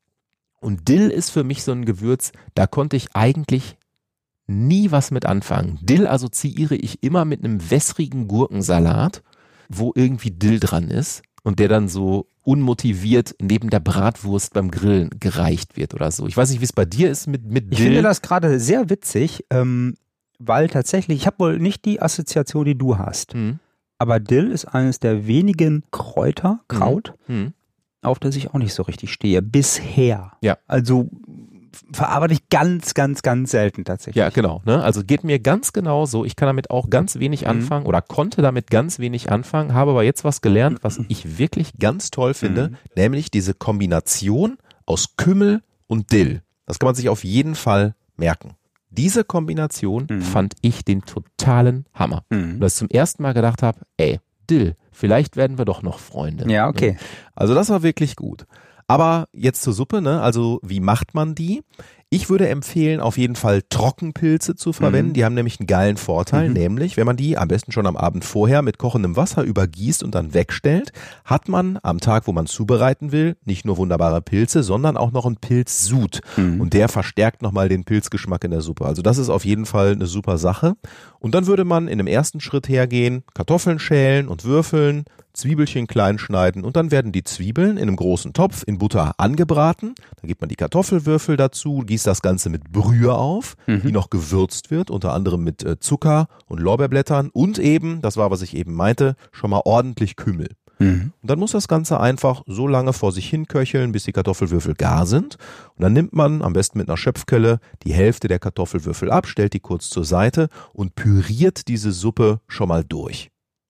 Und Dill ist für mich so ein Gewürz, da konnte ich eigentlich nie was mit anfangen. Dill assoziiere ich immer mit einem wässrigen Gurkensalat, wo irgendwie Dill dran ist und der dann so unmotiviert neben der Bratwurst beim Grillen gereicht wird oder so. Ich weiß nicht, wie es bei dir ist mit Dill. Ich finde das gerade sehr witzig, weil tatsächlich, ich habe wohl nicht die Assoziation, die du hast, aber Dill ist eines der wenigen Kraut, auf das ich auch nicht so richtig stehe, bisher. Ja. Also verarbeite ich ganz, ganz, ganz selten tatsächlich. Ja, genau. Ne? Also geht mir ganz genau so. Ich kann damit auch ganz wenig anfangen oder konnte damit ganz wenig anfangen, habe aber jetzt was gelernt, was ich wirklich ganz toll finde, nämlich diese Kombination aus Kümmel und Dill. Das kann man sich auf jeden Fall merken. Diese Kombination fand ich den totalen Hammer. Dass ich zum ersten Mal gedacht habe, ey, Dill, vielleicht werden wir doch noch Freunde. Ja, okay. Also das war wirklich gut. Aber jetzt zur Suppe, ne? Also wie macht man die? Ich würde empfehlen, auf jeden Fall Trockenpilze zu verwenden. Die haben nämlich einen geilen Vorteil, nämlich wenn man die am besten schon am Abend vorher mit kochendem Wasser übergießt und dann wegstellt, hat man am Tag, wo man zubereiten will, nicht nur wunderbare Pilze, sondern auch noch einen Pilzsud. Und der verstärkt nochmal den Pilzgeschmack in der Suppe. Also das ist auf jeden Fall eine super Sache. Und dann würde man in dem ersten Schritt hergehen, Kartoffeln schälen und würfeln, Zwiebelchen klein schneiden und dann werden die Zwiebeln in einem großen Topf in Butter angebraten. Dann gibt man die Kartoffelwürfel dazu, gießt das Ganze mit Brühe auf, die noch gewürzt wird, unter anderem mit Zucker und Lorbeerblättern und eben, das war, was ich eben meinte, schon mal ordentlich Kümmel. Und dann muss das Ganze einfach so lange vor sich hin köcheln, bis die Kartoffelwürfel gar sind. Und dann nimmt man am besten mit einer Schöpfkelle die Hälfte der Kartoffelwürfel ab, stellt die kurz zur Seite und püriert diese Suppe schon mal durch.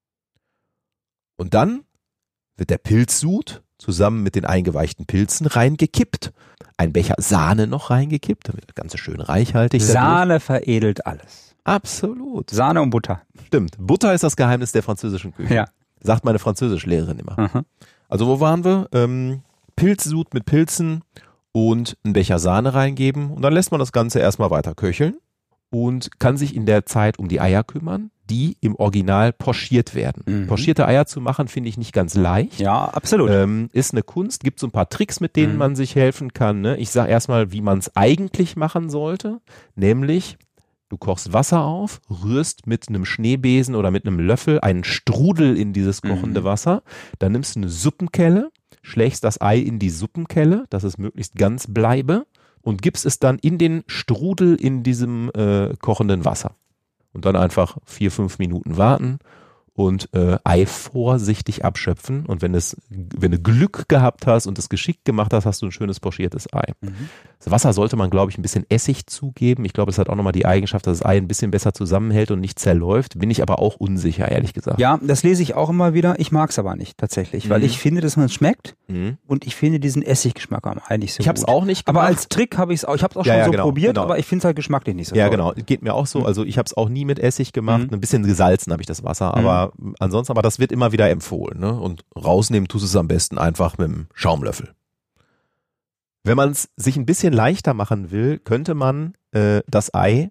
Und dann wird der Pilzsud zusammen mit den eingeweichten Pilzen reingekippt, ein Becher Sahne noch reingekippt, damit das Ganze schön reichhaltig. Sahne veredelt alles. Absolut. Sahne und Butter. Stimmt. Butter ist das Geheimnis der französischen Küche. Ja. Sagt meine Französischlehrerin immer. Also wo waren wir? Pilzsud mit Pilzen und einen Becher Sahne reingeben und dann lässt man das Ganze erstmal weiter köcheln und kann sich in der Zeit um die Eier kümmern, die im Original pochiert werden. Pochierte Eier zu machen, finde ich nicht ganz leicht. Ja, absolut. Ist eine Kunst, gibt so ein paar Tricks, mit denen man sich helfen kann. Ne? Ich sage erstmal, wie man es eigentlich machen sollte, nämlich du kochst Wasser auf, rührst mit einem Schneebesen oder mit einem Löffel einen Strudel in dieses kochende Wasser, dann nimmst du eine Suppenkelle, schlägst das Ei in die Suppenkelle, dass es möglichst ganz bleibe und gibst es dann in den Strudel in diesem kochenden Wasser. Und dann einfach 4-5 Minuten warten und Ei vorsichtig abschöpfen. Und wenn du Glück gehabt hast und es geschickt gemacht hast, hast du ein schönes pochiertes Ei. Das Wasser sollte man, glaube ich, ein bisschen Essig zugeben. Ich glaube, es hat auch nochmal die Eigenschaft, dass das Ei ein bisschen besser zusammenhält und nicht zerläuft. Bin ich aber auch unsicher, ehrlich gesagt. Ja, das lese ich auch immer wieder. Ich mag es aber nicht tatsächlich, weil ich finde, dass man es schmeckt und ich finde diesen Essiggeschmack am Ei nicht so Ich habe es auch nicht gemacht. Aber als Trick habe ich es auch. Ich habe es auch schon so probiert, aber ich finde es halt geschmacklich nicht so Ja, toll. genau. Geht mir auch so. Also ich habe es auch nie mit Essig gemacht. Ein bisschen gesalzen habe ich das Wasser, aber ansonsten, aber das wird immer wieder empfohlen. Ne? Und rausnehmen tust du es am besten einfach mit dem Schaumlöffel. Wenn man es sich ein bisschen leichter machen will, könnte man das Ei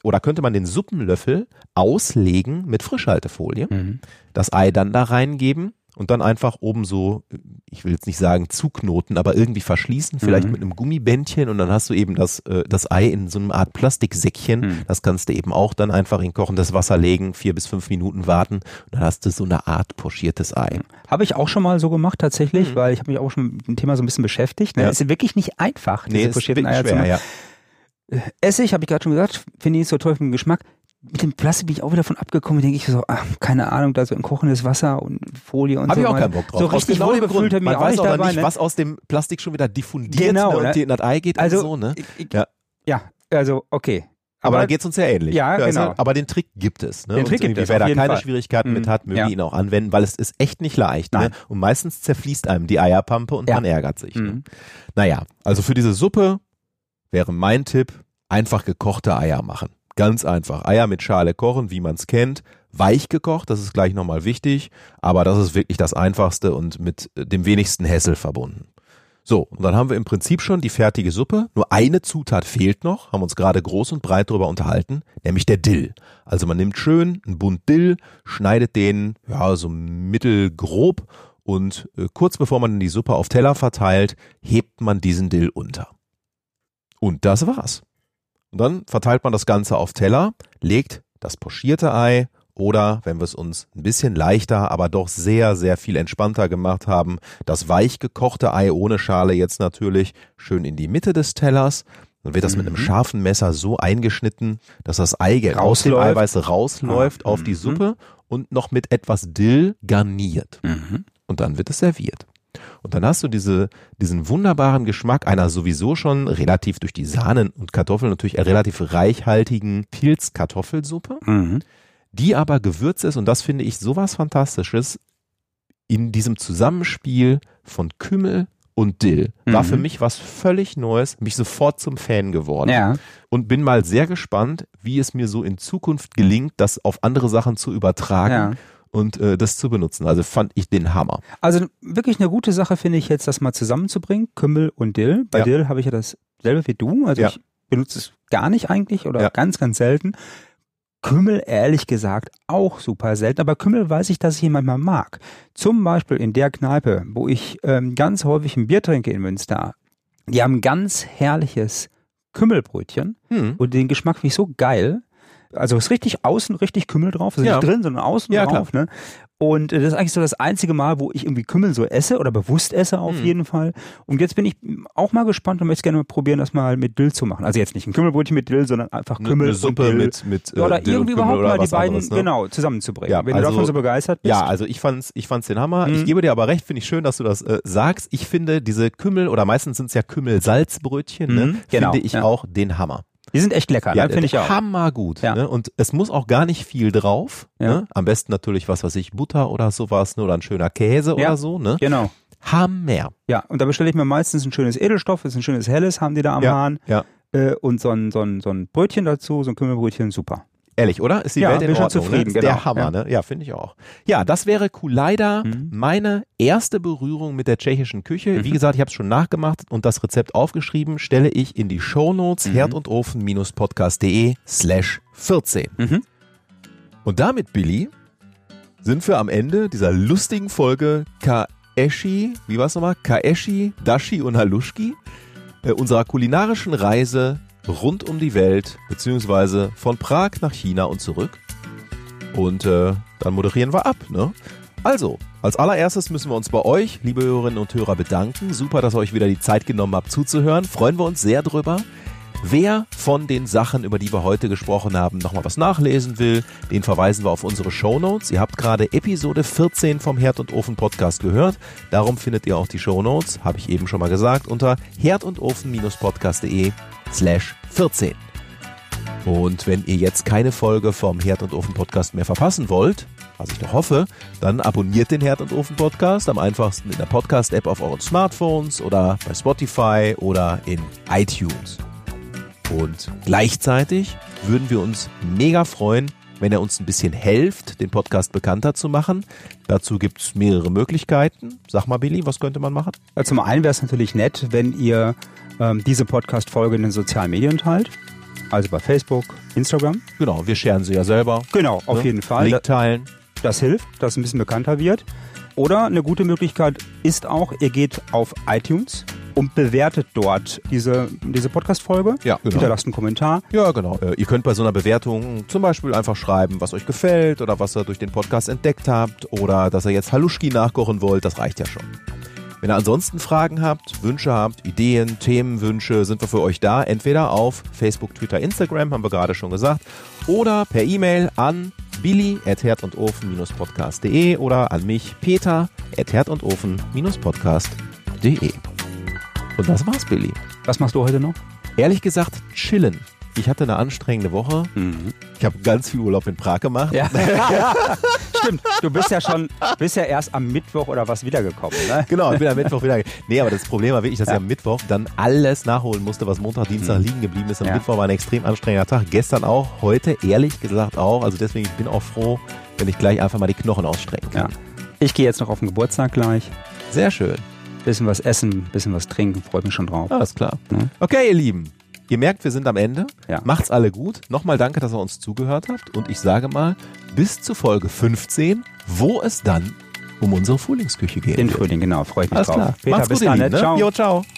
oder könnte man den Suppenlöffel auslegen mit Frischhaltefolie, das Ei dann da reingeben und dann einfach oben so, ich will jetzt nicht sagen zuknoten, aber irgendwie verschließen, vielleicht mit einem Gummibändchen und dann hast du eben das Ei in so einer Art Plastiksäckchen. Das kannst du eben auch dann einfach in kochendes Wasser legen, 4 bis 5 Minuten warten und dann hast du so eine Art pochiertes Ei. Habe ich auch schon mal so gemacht tatsächlich, weil ich habe mich auch schon mit dem Thema so ein bisschen beschäftigt. Ne? Ist wirklich nicht einfach, diese pochierten Eier zu machen. Ja. Essig, habe ich gerade schon gesagt, finde ich so toll vom Geschmack. Mit dem Plastik bin ich auch wieder von abgekommen, denke ich so, keine Ahnung, da so in kochendes Wasser und Folie und hab so. Habe ich auch keinen Bock drauf. So richtig genau dem Grund. Man weiß auch dabei, nicht, was aus dem Plastik schon wieder diffundiert und in das Ei geht also, und so. Ne? Ja, also okay. Aber da geht's uns ja ähnlich. Ja, genau. Aber den Trick gibt es. Ne? Den Trick gibt es, wer da keine Fall. Schwierigkeiten mit hat, möge ihn auch anwenden, weil es ist echt nicht leicht. Ne? Und meistens zerfließt einem die Eierpampe und man ärgert sich. Ne? Naja, also für diese Suppe wäre mein Tipp, einfach gekochte Eier machen. Ganz einfach. Eier mit Schale kochen, wie man es kennt. Weich gekocht, das ist gleich nochmal wichtig, aber das ist wirklich das Einfachste und mit dem wenigsten Hassel verbunden. So, und dann haben wir im Prinzip schon die fertige Suppe. Nur eine Zutat fehlt noch, haben uns gerade groß und breit darüber unterhalten, nämlich der Dill. Also man nimmt schön einen Bund Dill, schneidet den so mittelgrob und kurz bevor man die Suppe auf Teller verteilt, hebt man diesen Dill unter. Und das war's. Und dann verteilt man das Ganze auf Teller, legt das pochierte Ei oder, wenn wir es uns ein bisschen leichter, aber doch sehr, sehr viel entspannter gemacht haben, das weich gekochte Ei ohne Schale jetzt natürlich schön in die Mitte des Tellers. Dann wird das mit einem scharfen Messer so eingeschnitten, dass das Ei aus dem Eiweiß rausläuft auf die Suppe und noch mit etwas Dill garniert. Und dann wird es serviert. Und dann hast du diesen wunderbaren Geschmack einer sowieso schon relativ durch die Sahnen und Kartoffeln natürlich relativ reichhaltigen Pilzkartoffelsuppe, die aber gewürzt ist, und das finde ich sowas Fantastisches, in diesem Zusammenspiel von Kümmel und Dill. War für mich was völlig Neues, mich sofort zum Fan geworden. Ja. Und bin mal sehr gespannt, wie es mir so in Zukunft gelingt, das auf andere Sachen zu übertragen. Und das zu benutzen. Also fand ich den Hammer. Also wirklich eine gute Sache finde ich jetzt, das mal zusammenzubringen, Kümmel und Dill. Bei Dill habe ich ja dasselbe wie du. Also ich benutze es gar nicht eigentlich oder ganz, ganz selten. Kümmel ehrlich gesagt auch super selten. Aber Kümmel weiß ich, dass ich ihn manchmal mag. Zum Beispiel in der Kneipe, wo ich ganz häufig ein Bier trinke in Münster. Die haben ganz herrliches Kümmelbrötchen. Und den Geschmack finde ich so geil. Also ist richtig außen richtig Kümmel drauf, also nicht drin, sondern außen drauf. Ne? Und das ist eigentlich so das einzige Mal, wo ich irgendwie Kümmel so esse oder bewusst esse auf jeden Fall. Und jetzt bin ich auch mal gespannt und möchte gerne mal probieren, das mal mit Dill zu machen. Also jetzt nicht ein Kümmelbrötchen mit Dill, sondern einfach Kümmel eine Suppe und Dill. mit oder Dill irgendwie und Kümmel überhaupt oder mal die beiden anderes, ne? zusammenzubringen. Ja, wenn du davon so begeistert bist. Ja, also ich fand's den Hammer. Ich gebe dir aber recht, finde ich schön, dass du das sagst. Ich finde diese Kümmel, oder meistens sind es ja Kümmel-Salzbrötchen, finde ich auch den Hammer. Die sind echt lecker, ja, finde ich auch. Hammergut. Ne? Und es muss auch gar nicht viel drauf. Ne? Am besten natürlich, was weiß ich, Butter oder sowas, ne? Oder ein schöner Käse oder so. Ne? Genau. Hammer. Ja, und da bestelle ich mir meistens ein schönes Edelstoff, ist ein schönes Helles, haben die da am Hahn. Ja. Und so ein Brötchen dazu, so ein Kümmelbrötchen, super. Ehrlich, oder? Ist die Welt in Ordnung, schon zufrieden, ne? Der Hammer, ne? Ja, finde ich auch. Ja, das wäre leider meine erste Berührung mit der tschechischen Küche. Wie gesagt, ich habe es schon nachgemacht und das Rezept aufgeschrieben, stelle ich in die Shownotes herdofen-podcast.de/14. Und damit, Billy, sind wir am Ende dieser lustigen Folge Kaeshi, wie war's nochmal? Kaeshi, Dashi und Halushki, unserer kulinarischen Reise rund um die Welt, beziehungsweise von Prag nach China und zurück. Und dann moderieren wir ab, ne? Also, als allererstes müssen wir uns bei euch, liebe Hörerinnen und Hörer, bedanken. Super, dass ihr euch wieder die Zeit genommen habt zuzuhören. Freuen wir uns sehr drüber. Wer von den Sachen, über die wir heute gesprochen haben, nochmal was nachlesen will, den verweisen wir auf unsere Shownotes. Ihr habt gerade Episode 14 vom Herd und Ofen Podcast gehört. Darum findet ihr auch die Shownotes, habe ich eben schon mal gesagt, unter herdofen-podcast.de/14. Und wenn ihr jetzt keine Folge vom Herd und Ofen Podcast mehr verpassen wollt, was ich doch hoffe, dann abonniert den Herd und Ofen Podcast am einfachsten in der Podcast-App auf euren Smartphones oder bei Spotify oder in iTunes. Und gleichzeitig würden wir uns mega freuen, wenn ihr uns ein bisschen helft, den Podcast bekannter zu machen. Dazu gibt es mehrere Möglichkeiten. Sag mal, Billy, was könnte man machen? Ja, zum einen wäre es natürlich nett, wenn ihr diese Podcast-Folge in den sozialen Medien teilt. Also bei Facebook, Instagram. Genau, wir scheren sie ja selber. Genau, auf jeden Fall. Link teilen. Das hilft, dass es ein bisschen bekannter wird. Oder eine gute Möglichkeit ist auch, ihr geht auf iTunes und bewertet dort diese Podcast-Folge. Ja, genau. Hinterlasst einen Kommentar. Ja, genau. Ihr könnt bei so einer Bewertung zum Beispiel einfach schreiben, was euch gefällt oder was ihr durch den Podcast entdeckt habt oder dass ihr jetzt Haluschki nachkochen wollt. Das reicht ja schon. Wenn ihr ansonsten Fragen habt, Wünsche habt, Ideen, Themenwünsche, sind wir für euch da. Entweder auf Facebook, Twitter, Instagram, haben wir gerade schon gesagt, oder per E-Mail an billy@herdofen-podcast.de oder an mich, peter@herdofen-podcast.de. Und das war's, Billy. Was machst du heute noch? Ehrlich gesagt, chillen. Ich hatte eine anstrengende Woche. Ich habe ganz viel Urlaub in Prag gemacht. Ja. Stimmt, du bist ja erst am Mittwoch oder was wiedergekommen, ne? Genau, ich bin am Mittwoch wieder. Nee, aber das Problem war wirklich, dass ich am Mittwoch dann alles nachholen musste, was Montag, Dienstag liegen geblieben ist. Am Mittwoch war ein extrem anstrengender Tag. Gestern auch, heute ehrlich gesagt auch. Also deswegen, ich bin auch froh, wenn ich gleich einfach mal die Knochen ausstrecken kann. Ja. Ich gehe jetzt noch auf den Geburtstag gleich. Sehr schön. Bisschen was essen, bisschen was trinken, freut mich schon drauf. Alles klar. Okay, ihr Lieben. Ihr merkt, wir sind am Ende. Ja. Macht's alle gut. Nochmal danke, dass ihr uns zugehört habt. Und ich sage mal, bis zu Folge 15, wo es dann um unsere Frühlingsküche geht. Den Frühling, genau. Freue ich mich Alles drauf. klar. Peter, Macht's bis gut, ihr dann. Lieben, ne? Ciao. Jo, ciao.